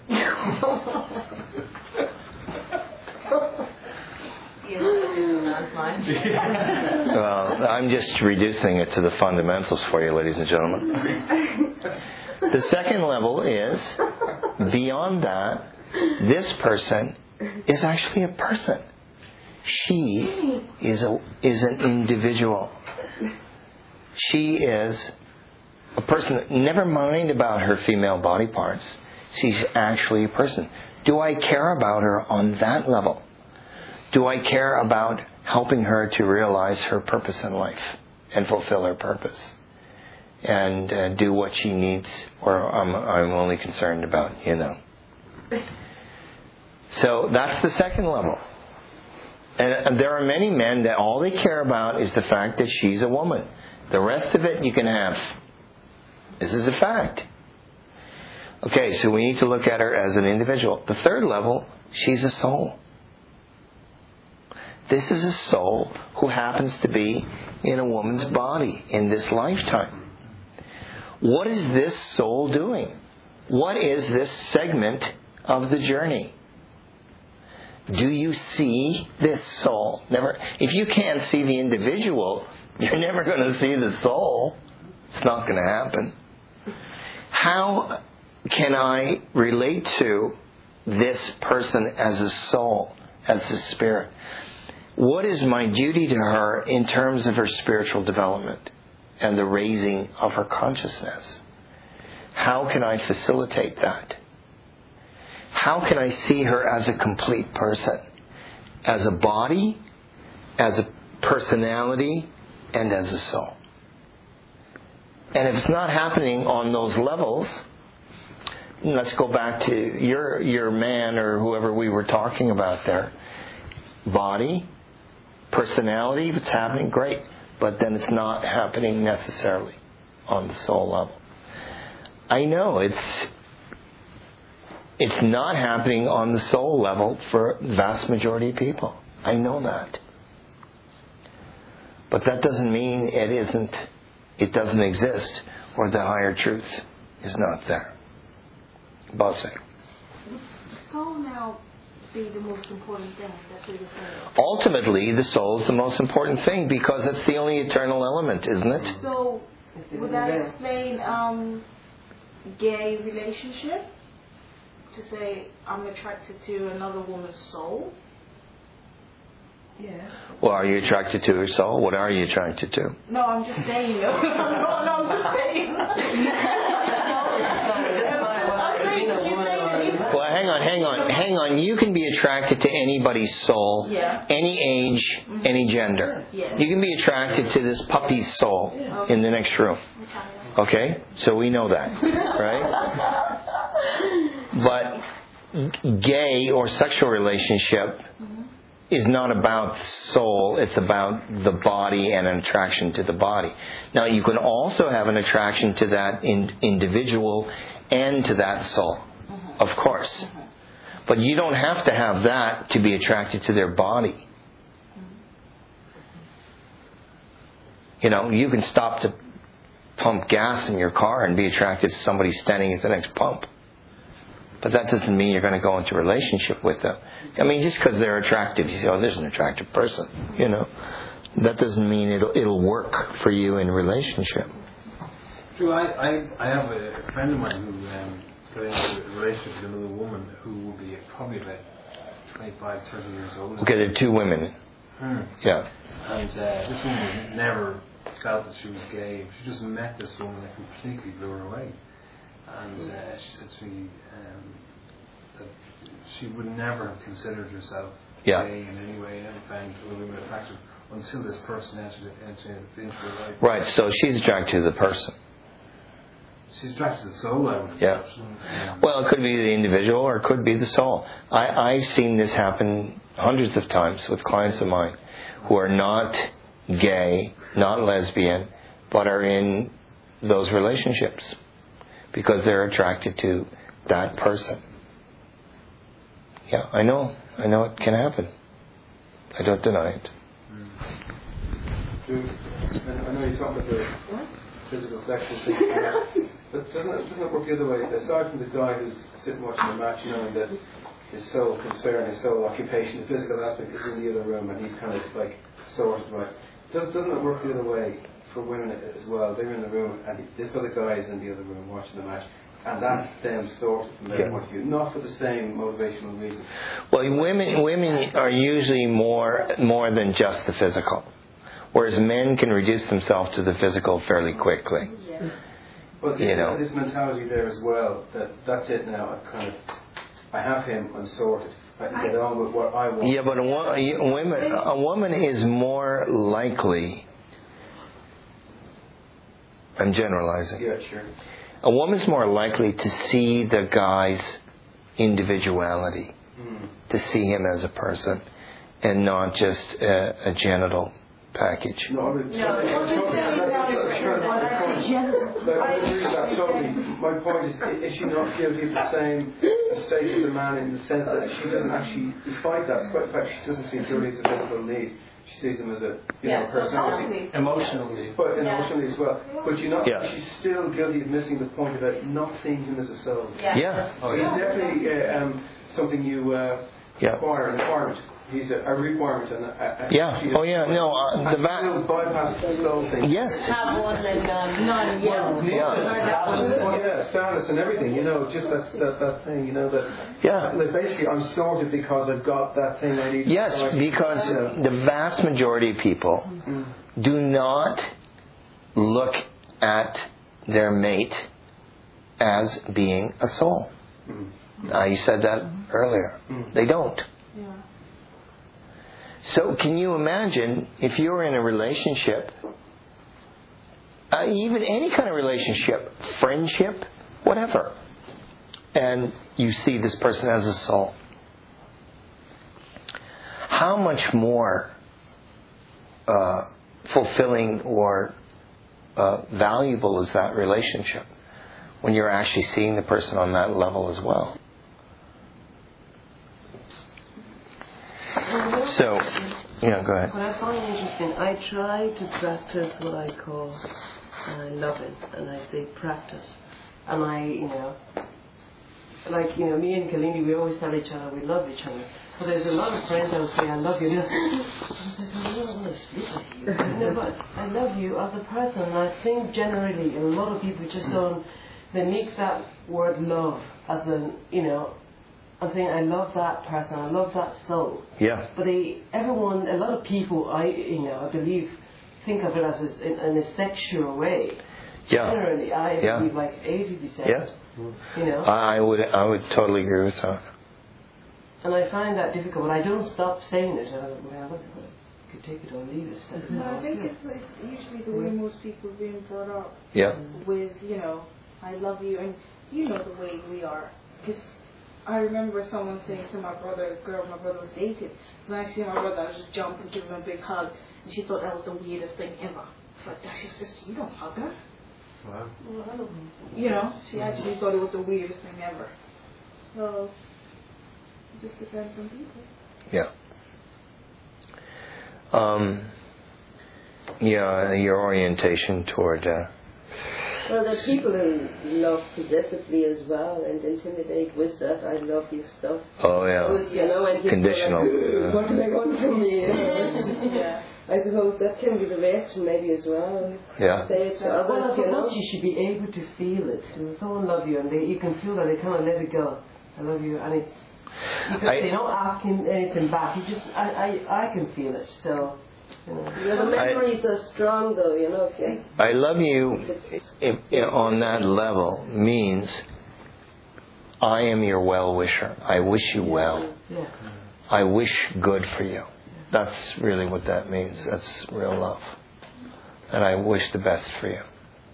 Well, I'm just reducing it to the fundamentals for you, ladies and gentlemen. The second level is, beyond that, this person is actually a person. She is a is an individual. She is a person. Never mind about her female body parts. She's actually a person. Do I care about her on that level? Do I care about helping her to realize her purpose in life and fulfill her purpose and uh, do what she needs, or I'm, I'm only concerned about, you know. So that's the second level. And, and there are many men that all they care about is the fact that she's a woman. The rest of it you can have. This is a fact. Okay, so we need to look at her as an individual. The third level, she's a soul. This is a soul who happens to be in a woman's body in this lifetime. What is this soul doing? What is this segment of the journey? Do you see this soul? Never. If you can't see the individual, you're never going to see the soul. It's not going to happen. How can I relate to this person as a soul, as a spirit? What is my duty to her in terms of her spiritual development and the raising of her consciousness? How can I facilitate that? How can I see her as a complete person? As a body, as a personality, and as a soul? And if it's not happening on those levels, let's go back to your your man or whoever we were talking about there. Body, personality, if it's happening, great. But then it's not happening necessarily on the soul level. I know it's it's not happening on the soul level for the vast majority of people. I know that. But that doesn't mean it isn't, it doesn't exist, or the higher truth is not there. Bosse. Soul now be the most important thing. That's what you're saying. Ultimately, the soul is the most important thing because it's the only eternal element, isn't it? So, would that explain um, gay relationship? To say I'm attracted to another woman's soul? Yeah. Well, are you attracted to her soul? What are you attracted to? No, I'm just saying. No, no, I'm just saying. Well, hang on, hang on, hang on. You can be attracted to anybody's soul, yeah. any age, mm-hmm. any gender. Yeah. You can be attracted to this puppy's soul okay. in the next room. Okay? So we know that, right? But gay or sexual relationship mm-hmm. is not about soul, it's about the body and an attraction to the body. Now, you can also have an attraction to that in, individual and to that soul, of course. But you don't have to have that to be attracted to their body. You know, you can stop to pump gas in your car and be attracted to somebody standing at the next pump. But that doesn't mean you're going to go into a relationship with them. I mean, just because they're attractive, you say, oh, there's an attractive person, you know. That doesn't mean it'll, it'll work for you in a relationship. True, I, I, I have a friend of mine who um, got into a relationship with another woman who will be probably about twenty-five, thirty years old. Okay, there are two women. Hmm. Yeah. And uh, this woman never felt that she was gay. She just met this woman that completely blew her away. And uh, she said to me um, that she would never have considered herself yeah. gay in any way and found women attractive until this person entered into, into her life. Right, so she's attracted to the person. She's attracted to the soul, I would yeah. yeah. Well, it could be the individual or it could be the soul. I, I've seen this happen hundreds of times with clients of mine who are not gay, not lesbian, but are in those relationships because they're attracted to that person. Yeah, I know. I know it can happen. I don't deny it. Dude, I know you talk about the physical sexual thing, but doesn't it, doesn't it work the other way? Aside from the guy who's sitting watching the match, knowing that his sole concern, his sole occupation, the physical aspect is in the other room, and he's kind of like sorted right. Does, doesn't it work the other way for women as well? They're in the room, and this other guy is in the other room watching the match. And that's them sorted from their yeah. point of view, not for the same motivational reason. Well, women women are usually more more than just the physical, whereas men can reduce themselves to the physical fairly quickly. Yeah. But you know, this mentality there as well, that that's it now. I kind of, I have him, I'm sorted. I can get on with what I want. Yeah, but a, wo- a woman a woman is more likely. I'm generalizing. Yeah, sure. A woman's more likely to see the guy's individuality, mm. to see him as a person, and not just a, a genital package. No, I mean, no, that's totally. My point is, is she not guilty of the same mistake as the man in the sense that she doesn't actually, despite that, despite the fact she doesn't see purely as a physical need. She sees him as a you yeah, know personality, emotionally, but emotionally yeah. as well. But you know, yeah. she's still guilty of missing the point about not seeing him as a soul. Yeah, yeah. Oh, yeah. It's definitely uh, um, something you uh, yeah. require, an requirement. He's a, a requirement, and a, a, yeah. Oh yeah. No, uh, the va- bypass the soul thing. Yes. Have one and none. None. Yeah. Yeah. Yeah. yeah. Status and everything. You know, just that that, that thing. You know that. Yeah. Like basically, I'm sorted because I've got that thing I need. Yes, to because yeah. the vast majority of people mm. do not look at their mate as being a soul. Mm. Uh, you said that earlier. Mm. They don't. Yeah. So can you imagine if you were in a relationship, uh, even any kind of relationship, friendship, whatever, and you see this person as a soul, how much more uh, fulfilling or uh, valuable is that relationship when you're actually seeing the person on that level as well? So, yeah, go ahead. What I find interesting, I try to practice what I call uh, loving, and I say practice. And I, you know, like, you know, me and Kalindi, we always tell each other we love each other. But there's a lot of friends that will say, I love you. And I don't want to sleep with you. You know, but I love you as a person. And I think generally, a lot of people just don't, they mix that word love as an, you know, I'm saying I love that person, I love that soul. Yeah. But they, everyone, a lot of people, I, you know, I believe, think of it as a, in, in a sexual way. Yeah. Generally, I yeah. believe like eighty percent. Yeah. You know. I would, I would totally agree with that. And I find that difficult, but I don't stop saying it. I, well, I could take it or leave it. So no, I think it's, it's usually the way most people are being brought up. Yeah. With, you know, I love you, and you know the way we are. Because I remember someone saying to my brother, a girl my brother was dating, when I see my brother, I just jump and give him a big hug, and she thought that was the weirdest thing ever. But that's your sister, you don't hug her. Wow. You know, she actually thought it was the weirdest thing ever. So, it just depends on people. Yeah. Um, yeah, your orientation toward... Uh, Well, there are people who love possessively as well and intimidate with that I love you stuff. oh, yeah. With, you know, and Conditional. Like, what do they want from me? You know? Yeah. I suppose that can be the reaction maybe as well. Yeah. Say it to Well, I others, you know. suppose you should be able to feel it. When someone loves you and they, you can feel that they can't let it go. I love you, and it's because I- they don't ask him anything back. You just, I, I, I can feel it. So, you know. You know, the memories are strong though, you know. If you, I love you if, if, on that level means I am your well-wisher. I wish you well. Yeah. I wish good for you. That's really what that means. That's real love. And I wish the best for you.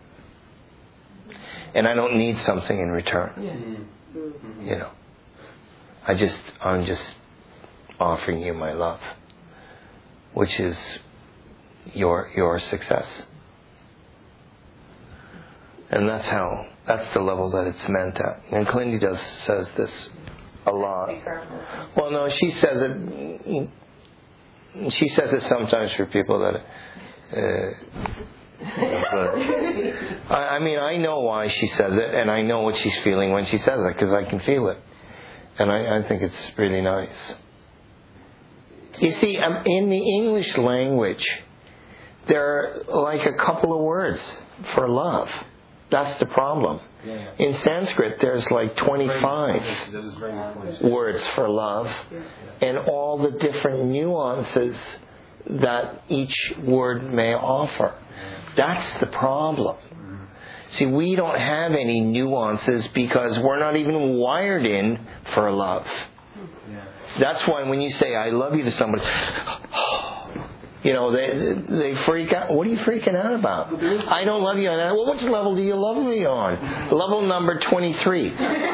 And I don't need something in return. Yeah. You know. I just, I'm just offering you my love, which is your your success. And that's how, that's the level that it's meant at. And Clindy does says this a lot. Well, no, she says it. She says it sometimes for people that. Uh, I, I mean, I know why she says it, and I know what she's feeling when she says it because I can feel it, and I, I think it's really nice. You see, um, in the English language, there are like a couple of words for love. That's the problem. Yeah, yeah. In Sanskrit, there's like twenty-five That is very good point. words for love, and all the different nuances that each word may offer. That's the problem. See, we don't have any nuances because we're not even wired in for love. That's why when you say, I love you to somebody, you know, they they freak out. What are you freaking out about? I don't love you on that. Well, which level do you love me on? Level number twenty-three.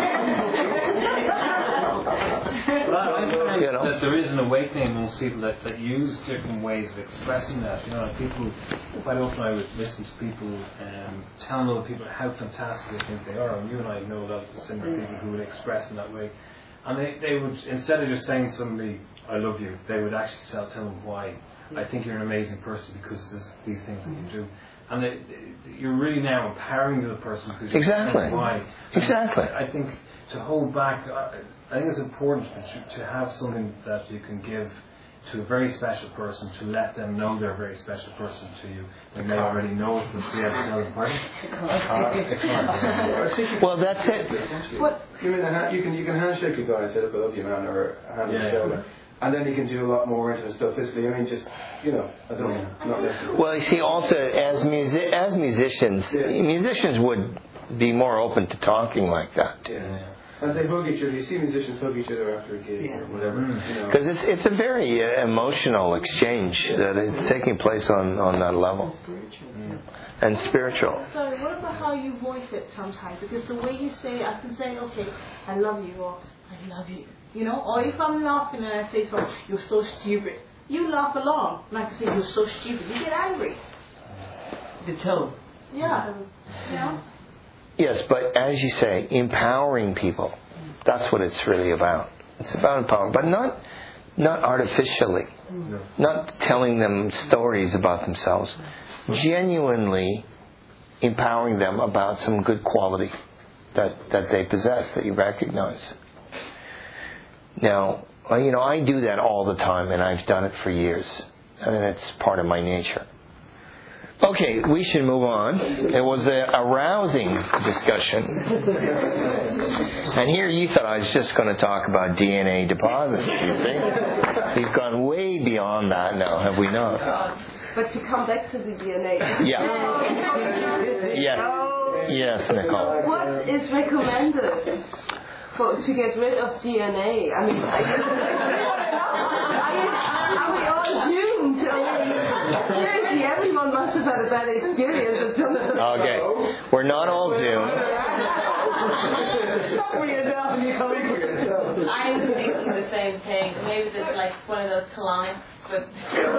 You know, that there is an awakening amongst people that, that use different ways of expressing that. You know, like people, quite often I would listen to people um, telling other people how fantastic they think they are. And you and I know a lot of the similar people who would express in that way. And they, they would, instead of just saying to somebody, I love you, they would actually tell, tell them why. I think you're an amazing person because of this, these things that you do. And they, they, you're really now empowering the other person because you're Exactly. telling why. And Exactly. I think to hold back, I, I think it's important to, to have something that you can give to a very special person, to let them know they're a very special person to you. They may already know it, but be able to tell them, pardon? Well, that's it. What? You, mean a hand, you can you can handshake a guy and say, look, I love you, man, or a hand on Yeah. the shoulder. And then you can do a lot more into the stuff physically. I mean, just, you know, I don't know. Not necessarily. Well, you see, also as music as musicians, musicians would be more open to talking like that. Yeah. And they hug each other. You see musicians hug each other after a gig or whatever. You know. Because it's it's a very uh, emotional exchange that is taking place on, on that level. And spiritual. So what about how you voice it sometimes? Because the way you say, I can say, okay, I love you, or I love you. You know, or if I'm laughing and I say something, you're so stupid. You laugh along. And I can say, you're so stupid. You get angry. The tone. Yeah. You know? Yes, but as you say, empowering people. That's what it's really about. It's about empowering, but not not artificially. No. Not telling them stories about themselves. Genuinely empowering them about some good quality that, that they possess, that you recognize. Now, you know, I do that all the time, and I've done it for years. I mean, it's part of my nature. Okay, we should move on. It was a arousing discussion. And here you thought I was just going to talk about D N A deposits, you see? We've gone way beyond that now, have we not? But to come back to the D N A. Yeah. Yes. Yes, Nicole. What is recommended for to get rid of D N A? I mean, are, you, are, you, are we all doomed? I mean, seriously, everyone must have had a bad experience at some point. Okay. We're not all doomed. for yourself. You're coming for yourself. I'm thinking the same thing. Maybe there's like one of those colonics, but.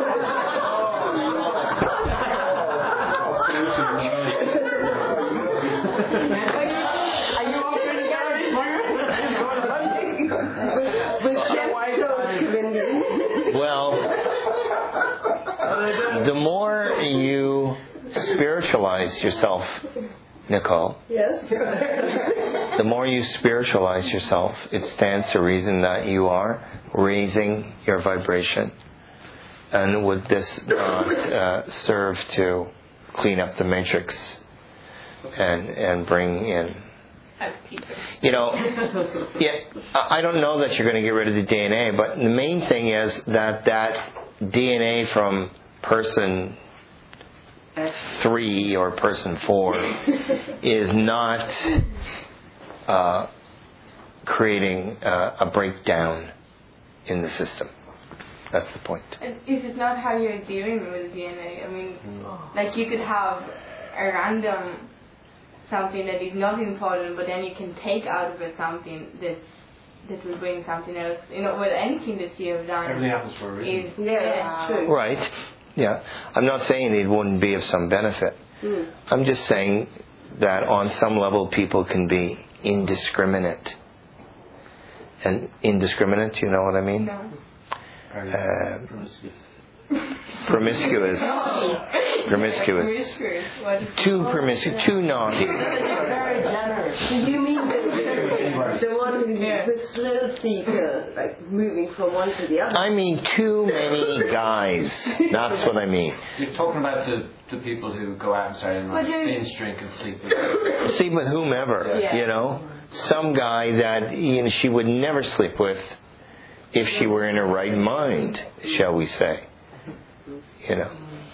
Well, the more you spiritualize yourself, Nicole, Yes. the more you spiritualize yourself, it stands to reason that you are raising your vibration. And would this not uh, serve to clean up the matrix and and bring in, you know, yeah, I don't know that you're going to get rid of the D N A, but the main thing is that that D N A from person three or person four is not uh, creating uh, a breakdown in the system. That's the point. And is it not how you're dealing with the D N A? I mean, like you could have a random something that is not important, but then you can take out of it something that that will bring something else. You know, with anything that you have done. Everything happens for a reason. Is, yeah, that's true. Right. Yeah. I'm not saying it wouldn't be of some benefit. Mm. I'm just saying that on some level people can be indiscriminate. And indiscriminate, you know what I mean? No. Uh, promiscuous. Promiscuous. Too promiscuous. Too naughty. Very generous. Do you mean the, the one who's the thrill seeker, like moving from one to the other? I mean too many guys. That's what I mean. You're talking about the, the people who go out and start and like binge drink and sleep with Sleep with whomever, Yeah. you know. Some guy that you know she would never sleep with if she were in her right mind, shall we say. You know.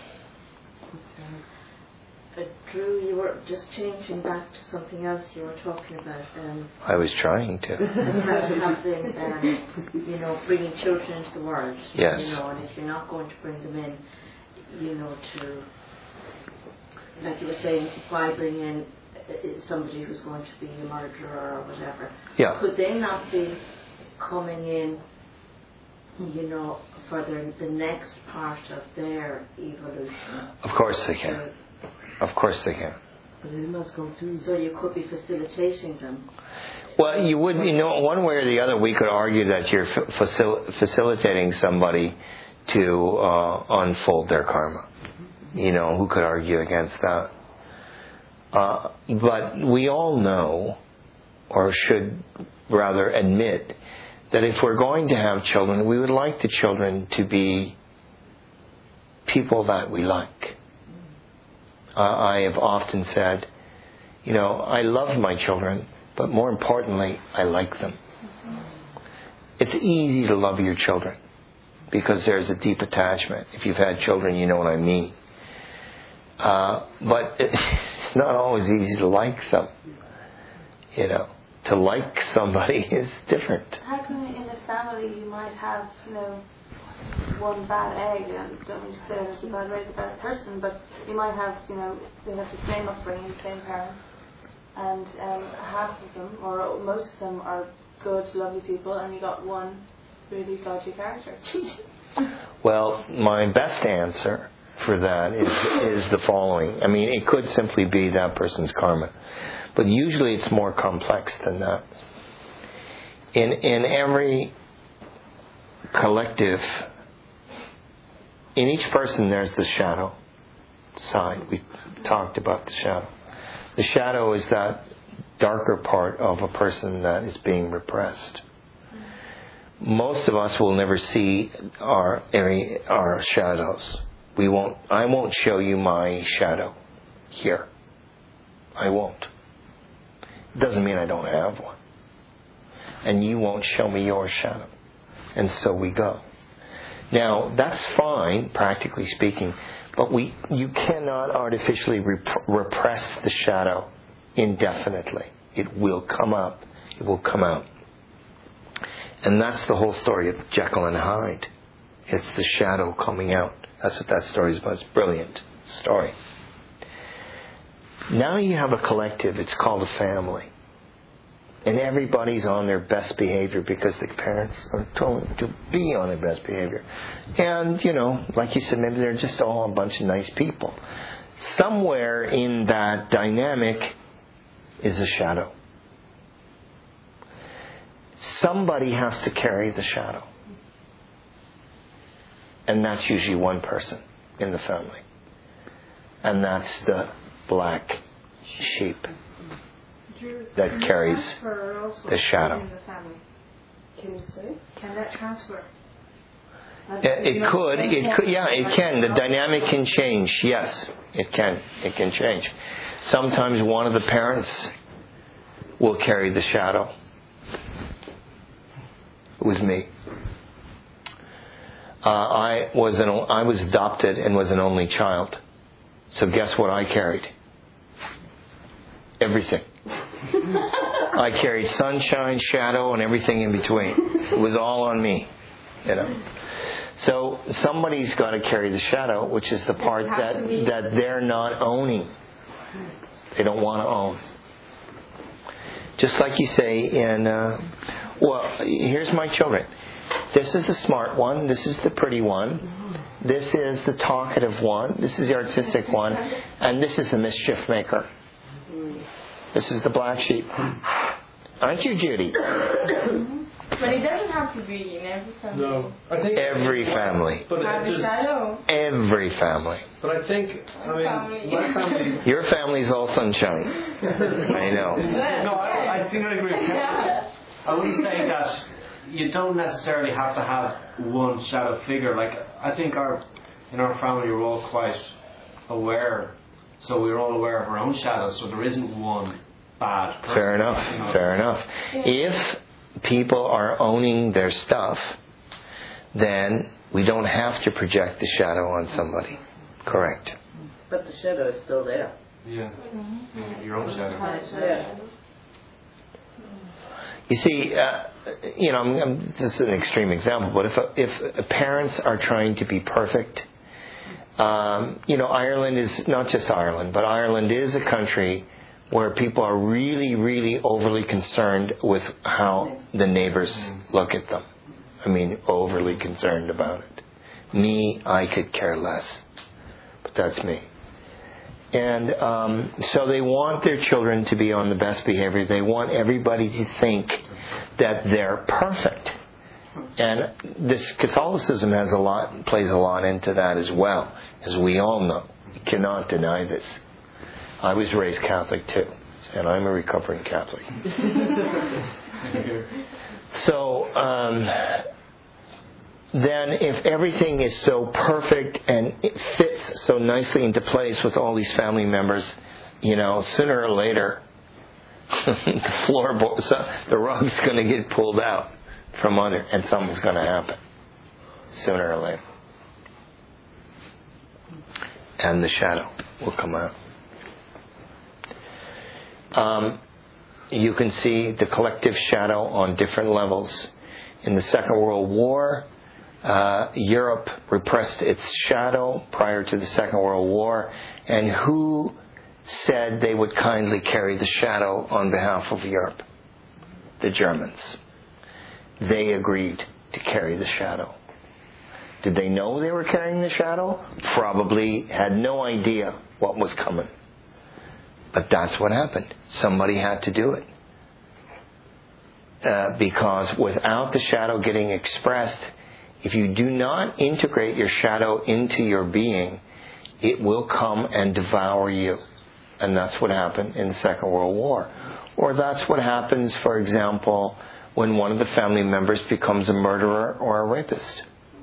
But Drew, you were just changing back to something else you were talking about. Um, I was trying to. about having, um, you know, bringing children into the world. Yes. You know, and if you're not going to bring them in, you know, to, like you were saying, why bring in somebody who's going to be a murderer or whatever? Yeah. Could they not be coming in, you know, for the, the next part of their evolution? Of course they can. Of course they can. But they must go through. So you could be facilitating them. Well, you would, you know, one way or the other, we could argue that you're facil- facilitating somebody to uh, unfold their karma. You know, who could argue against that? Uh, but we all know, or should rather admit, that if we're going to have children, we would like the children to be people that we like. Uh, I have often said, you know, I love my children, but more importantly, I like them. It's easy to love your children because there's a deep attachment. If you've had children, you know what I mean. Uh, but it's not always easy to like them. You know, to like somebody is different. How come in a family you might have, you know, one bad egg, and don't mean to say there's a bad race, a bad person, but you might have, you know, they have the same upbringing, the same parents, and um, half of them, or most of them, are good, lovely people, and you got one really dodgy character. Well, my best answer for that is is the following. I mean, it could simply be that person's karma, but usually it's more complex than that. In in every collective, in each person there's the shadow side. We talked about the shadow. The shadow is that darker part of a person that is being repressed. Most of us will never see our our shadows. We won't. I won't show you my shadow here. I won't. It doesn't mean I don't have one. And you won't show me your shadow. And so we go. Now, that's fine, practically speaking, but we you cannot artificially rep- repress the shadow indefinitely. It will come up. It will come out. And that's the whole story of Jekyll and Hyde. It's the shadow coming out. That's what that story is about. It's a brilliant story. Now you have a collective. It's called a family. And everybody's on their best behavior because the parents are told to be on their best behavior. And, you know, like you said, maybe they're just all a bunch of nice people. Somewhere in that dynamic is a shadow. Somebody has to carry the shadow. And that's usually one person in the family. And that's the black sheep that carries the shadow. Can you say? Can that transfer? It, it could, it could, yeah, it can. The dynamic can change. Yes, it can. It can change. Sometimes one of the parents will carry the shadow. It was me. Uh, I was an I was adopted and was an only child. So guess what I carried? Everything. I carried sunshine, shadow, and everything in between. It was all on me, you know. So somebody's got to carry the shadow, which is the part that that they're not owning. They don't want to own. Just like you say in, uh, well, here's my children. This is the smart one. This is the pretty one. This is the talkative one. This is the artistic one. And this is the mischief maker. This is the black sheep. Aren't you, Judy? But it doesn't have to be in every family. No, I think every family. But have it a shadow. Every family. But I think, I mean, my family. Your family's all sunshine. I know. No, I, I think I agree with Kevin. I wouldn't say that you don't necessarily have to have one shadow figure. Like, I think our in our family we're all quite aware, so we're all aware of our own shadows. So there isn't one bad person. Fair enough. You know? Fair enough. If people are owning their stuff, then we don't have to project the shadow on somebody. Correct. But the shadow is still there. Yeah. Mm-hmm. Your own shadow. Yeah. You see, uh, you know, I'm, I'm, this is an extreme example, but if if parents are trying to be perfect, um, you know, Ireland is not just Ireland, but Ireland is a country where people are really, really overly concerned with how the neighbors look at them. I mean, overly concerned about it. Me, I could care less, but that's me. And um, so they want their children to be on the best behavior. They want everybody to think that they're perfect. And this Catholicism has a lot, plays a lot into that as well, as we all know. You cannot deny this. I was raised Catholic too, and I'm a recovering Catholic. So um, then if everything is so perfect and it fits so nicely into place with all these family members, you know, sooner or later, the floorboard, so the rug's going to get pulled out from under, and something's going to happen sooner or later. And the shadow will come out. Um, you can see the collective shadow on different levels. In the Second World War, uh, Europe repressed its shadow prior to the Second World War. And who said they would kindly carry the shadow on behalf of Europe? The Germans. They agreed to carry the shadow. Did they know they were carrying the shadow? Probably had no idea what was coming. But that's what happened. Somebody had to do it. Uh, because without the shadow getting expressed, if you do not integrate your shadow into your being, it will come and devour you. And that's what happened in the Second World War. Or that's what happens, for example, when one of the family members becomes a murderer or a rapist.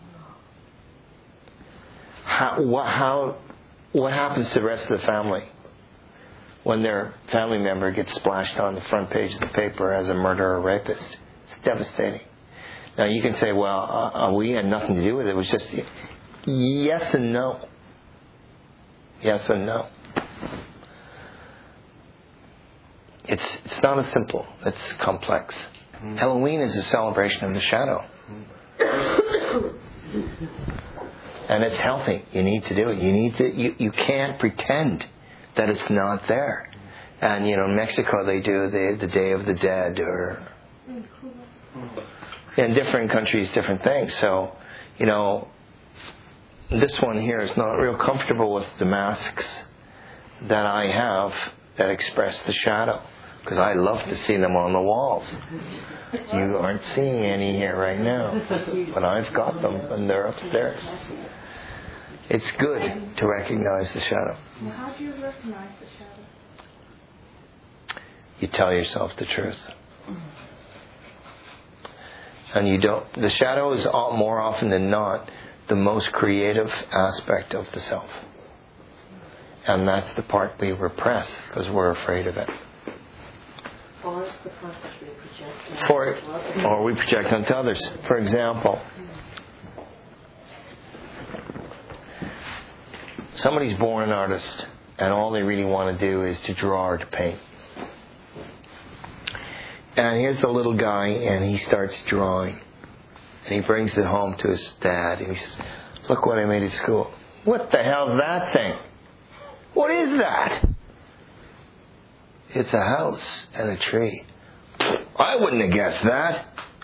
How, what, how, what happens to the rest of the family when their family member gets splashed on the front page of the paper as a murderer or rapist? It's devastating. Now you can say, well, uh, we had nothing to do with it. It was just yes and no. Yes and no. It's it's not as simple. It's complex. Mm. Halloween is a celebration of the shadow. Mm. And it's healthy. You need to do it. You need to. You, you can't pretend that it's not there. And, you know, in Mexico they do the, the Day of the Dead, or in different countries, different things. So, you know, this one here is not real comfortable with the masks that I have that express the shadow, because I love to see them on the walls. You aren't seeing any here right now, but I've got them, and they're upstairs. It's good to recognize the shadow. Now, how do you recognize the shadow? You tell yourself the truth. And you don't. The shadow is more often than not the most creative aspect of the self. And that's the part we repress because we're afraid of it. Or it's the part that we project. For, or we project onto others. For example, somebody's born an artist and all they really want to do is to draw or to paint. And here's the little guy, and he starts drawing. And he brings it home to his dad, and he says, "Look what I made at school." "What the hell's that thing?" "What is that?" "It's a house and a tree." "I wouldn't have guessed that."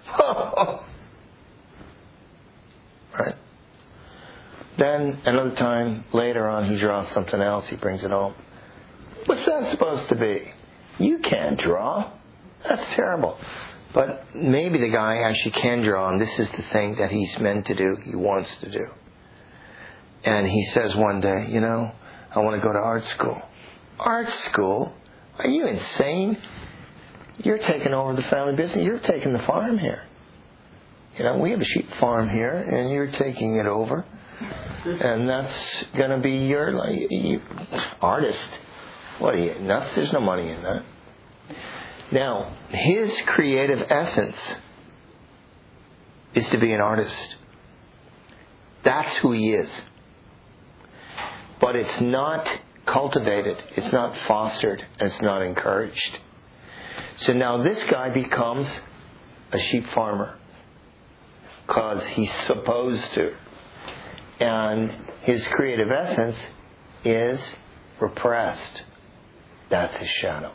Right? Then another time, later on, he draws something else. He brings it home. "What's that supposed to be?" "You can't draw. That's terrible." But maybe the guy actually can draw, and this is the thing that he's meant to do, he wants to do. And he says one day, "You know, I want to go to art school." "Art school? Are you insane? You're taking over the family business. You're taking the farm here. You know, we have a sheep farm here, and you're taking it over. And that's going to be your like, you, artist. What are you, nuts? There's no money in that." Now, his creative essence is to be an artist. That's who he is. But it's not cultivated, it's not fostered, and it's not encouraged. So now this guy becomes a sheep farmer because he's supposed to. And his creative essence is repressed. That's his shadow.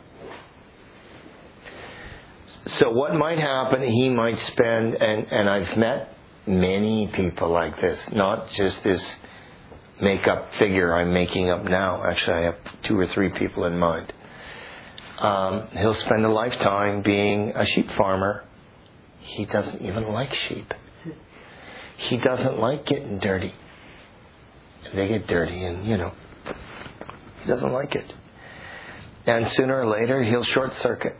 So what might happen, he might spend, and, and I've met many people like this, not just this make-up figure I'm making up now. Actually, I have two or three people in mind. Um, he'll spend a lifetime being a sheep farmer. He doesn't even like sheep. He doesn't like getting dirty. They get dirty and, you know, he doesn't like it. And sooner or later, he'll short-circuit.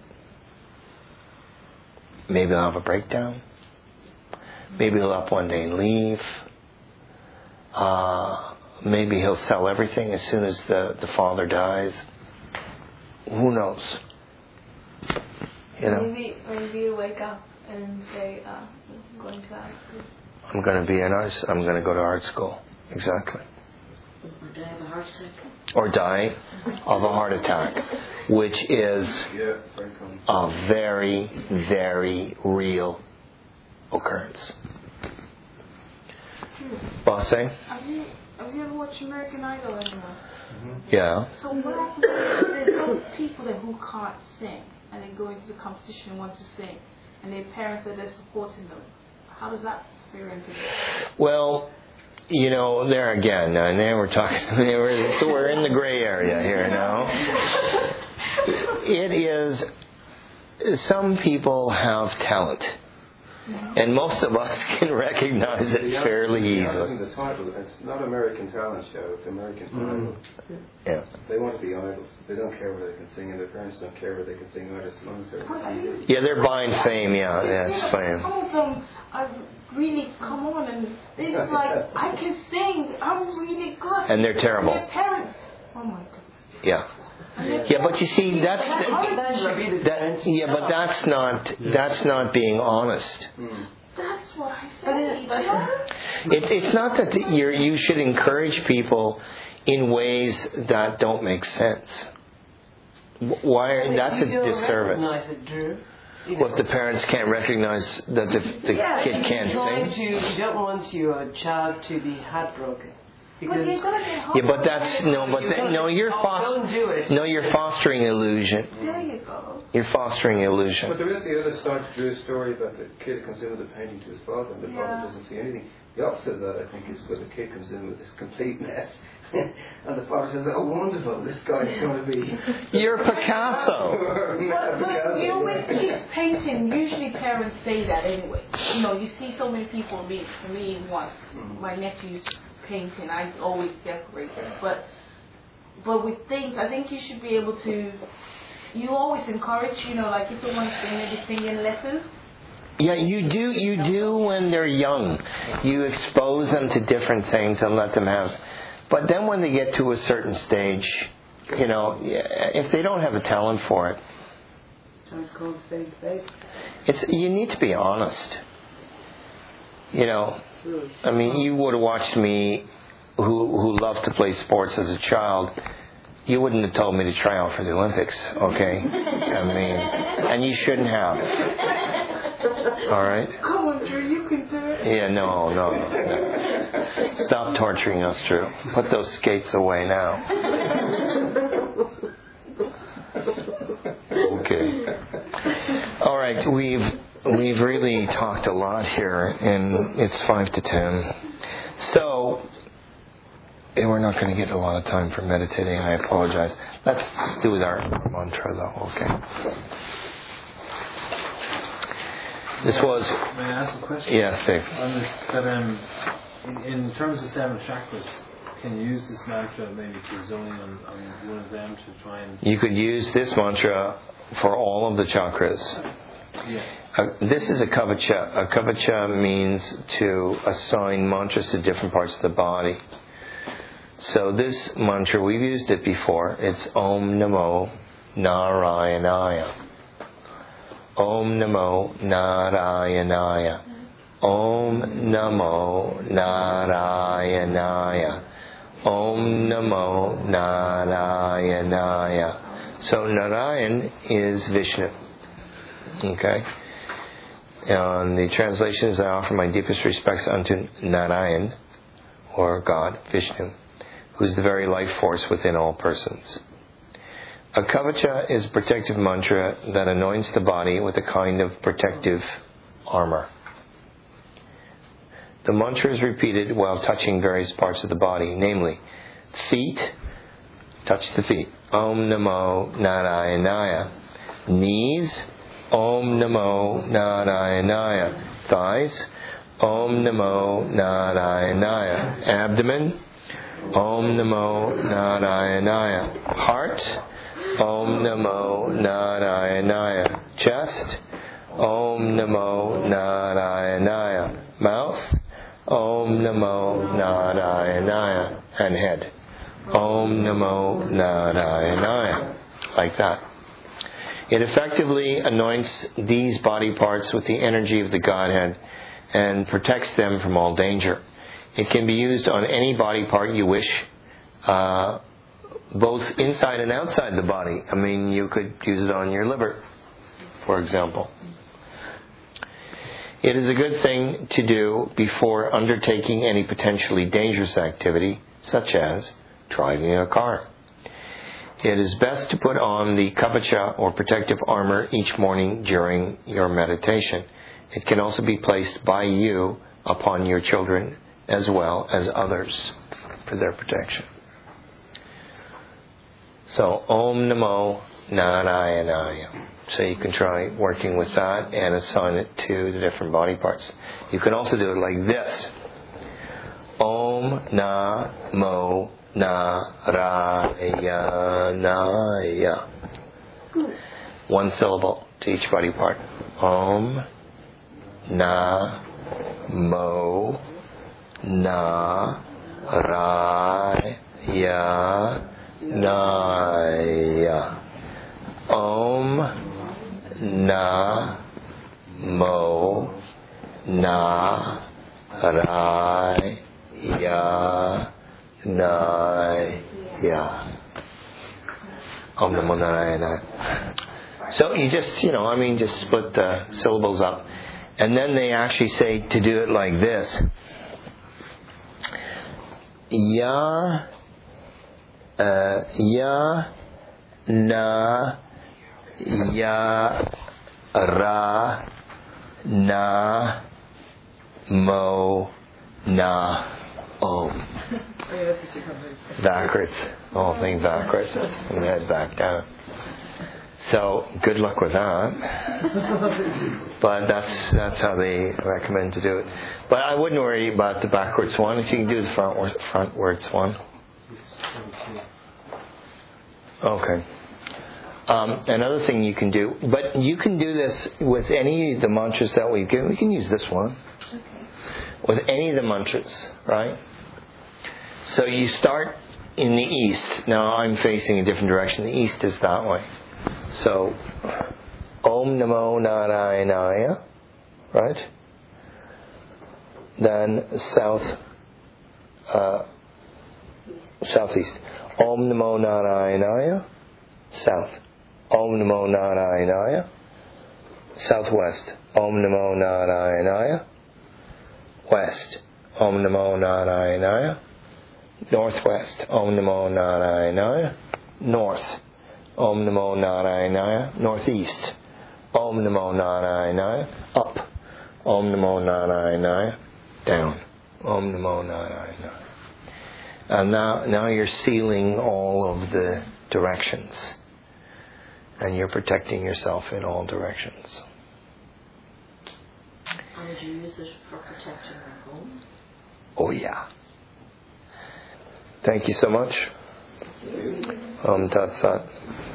Maybe he'll have a breakdown. Maybe he'll up one day and leave. Uh, maybe he'll sell everything as soon as the, the father dies. Who knows? You know. Maybe maybe you wake up and say, uh, "I'm going to art school." I'm going to be an artist. I'm going to go to art school. Exactly. Or die of a heart attack. Or die of a heart attack, which is a very, very real occurrence. Boss saying? Have you, have you ever watched American Idol anymore? Yeah. So what happens is there's those people that who can't sing and they go into the competition and want to sing, and their parents are there supporting them. How does that figure into it? Well, you know, there again, and then we're talking, we're, we're in the gray area here now. It is, some people have talent. And most of us can recognize it fairly Yeah, easily. the title. It's not American Talent Show, it's American Idol. Yeah. They want to be idols. They don't care whether they can sing, and their parents don't care whether they can sing either, as long as they're Yeah, they're buying fame, yeah, yeah, it's fame. Some of them are really come on and they're just like, "I can sing, I'm really good." And they're terrible. Their parents, oh my goodness. Yeah. Yeah, but you see, that's the, that. Yeah, but that's not that's not being honest. That's what I said. It, it's not that you're, you should encourage people in ways that don't make sense. Why? That's a disservice. Well, if the parents can't recognize that the, the yeah, kid can't trying sing. To, you don't want your child to be heartbroken. But you're gonna get home. Yeah, but that's no, but that, no, you're fostering. No, you're fostering illusion. There you go. You're fostering illusion. But there is the other side to Drew's story about the kid comes in with a painting to his father, and the Yeah. father doesn't see anything. The opposite of that, I think, is where the kid comes in with this complete mess, and the father says, "Oh, wonderful! This guy's going to be." You're Picasso. But, but you know, when kids painting, usually parents say that anyway. You know, you see so many people. Me, for me, once my nephew's painting, I always decorate it. But but with things, I think you should be able to. You always encourage, you know, like if they want to sing, maybe singing lessons. Yeah, you do. You do when they're young. You expose them to different things and let them have. But then when they get to a certain stage, you know, if they don't have a talent for it, So it's called faith, faith. it's you need to be honest. You know, I mean, you would have watched me, who who loved to play sports as a child. You wouldn't have told me to try out for the Olympics, okay? I mean, and you shouldn't have. All right? Come on, Drew, you can do it. Yeah, no, no, no. Stop torturing us, Drew. Put those skates away now. Okay. All right, we've we've really talked a lot here, and it's five to ten. So. And we're not going to get a lot of time for meditating. I apologize. Let's do our mantra, though. Okay. This was. May I ask a question? Yes, Dave. On this, that um, in, in terms of seven chakras, can you use this mantra maybe to zone in on, on one of them to try and? You could use this mantra for all of the chakras. Yeah. Uh, this is a kavacha. A kavacha means to assign mantras to different parts of the body. So this mantra, we've used it before. It's Om Namo Narayanaya. Om Namo Narayanaya. Om Namo Narayanaya. Om Namo Narayanaya. So Narayan is Vishnu. Okay? And the translation is, I offer my deepest respects unto Narayan, or God, Vishnu, who's the very life force within all persons. A kavacha is a protective mantra that anoints the body with a kind of protective armor. The mantra is repeated while touching various parts of the body, namely, feet, touch the feet, Om Namo Narayanaya. Knees, Om Namo Narayanaya. Thighs, Om Namo Narayanaya. Abdomen, Om Namo Narayanaya. Heart, Om Namo Narayanaya. Chest, Om Namo Narayanaya. Mouth, Om Namo Narayanaya. And head, Om Namo Narayanaya. Like that. It effectively anoints these body parts with the energy of the Godhead and protects them from all danger. It can be used on any body part you wish, uh, both inside and outside the body. I mean, you could use it on your liver, for example. It is a good thing to do before undertaking any potentially dangerous activity, such as driving a car. It is best to put on the kavacha or protective armor each morning during your meditation. It can also be placed by you upon your children as well as others for their protection. So, Om Namo Narayanaya. So you can try working with that and assign it to the different body parts. You can also do it like this. Om Namo Narayanaya. One syllable to each body part. Om Namo Narayanaya. Om Namo Narayanaya. Om Namo Narayana. So you just, you know, I mean, just split the syllables up. And then they actually say to do it like this. Ya, uh, Ya, Na, Ya, Ra, Na, Mo, Na, Om. Backwards. The whole thing backwards. From the head back down. So good luck with that. But that's that's how they recommend to do it. But I wouldn't worry about the backwards one. If you can do the front frontwards one. Okay. Um, another thing you can do, but you can do this with any of the mantras that we've given. We can use this one. Okay. With any of the mantras, right? So you start in the east. Now I'm facing a different direction. The east is that way. So, Om Namo Narayanaya, right? Then south, uh, southeast. Om Namo Narayanaya, south. Om Namo Narayanaya, southwest. Om Namo Narayanaya, west. Om Namo Narayanaya, northwest. Om Namo Narayanaya, north. Om Namo Narayanaya, northeast. Om Namo Narayanaya, up. Om Namo Narayanaya, down. Om Namo Narayanaya. And now, now you're sealing all of the directions. And you're protecting yourself in all directions. And would you use it for protection at home? Oh yeah. Thank you so much. Om Tat Sat.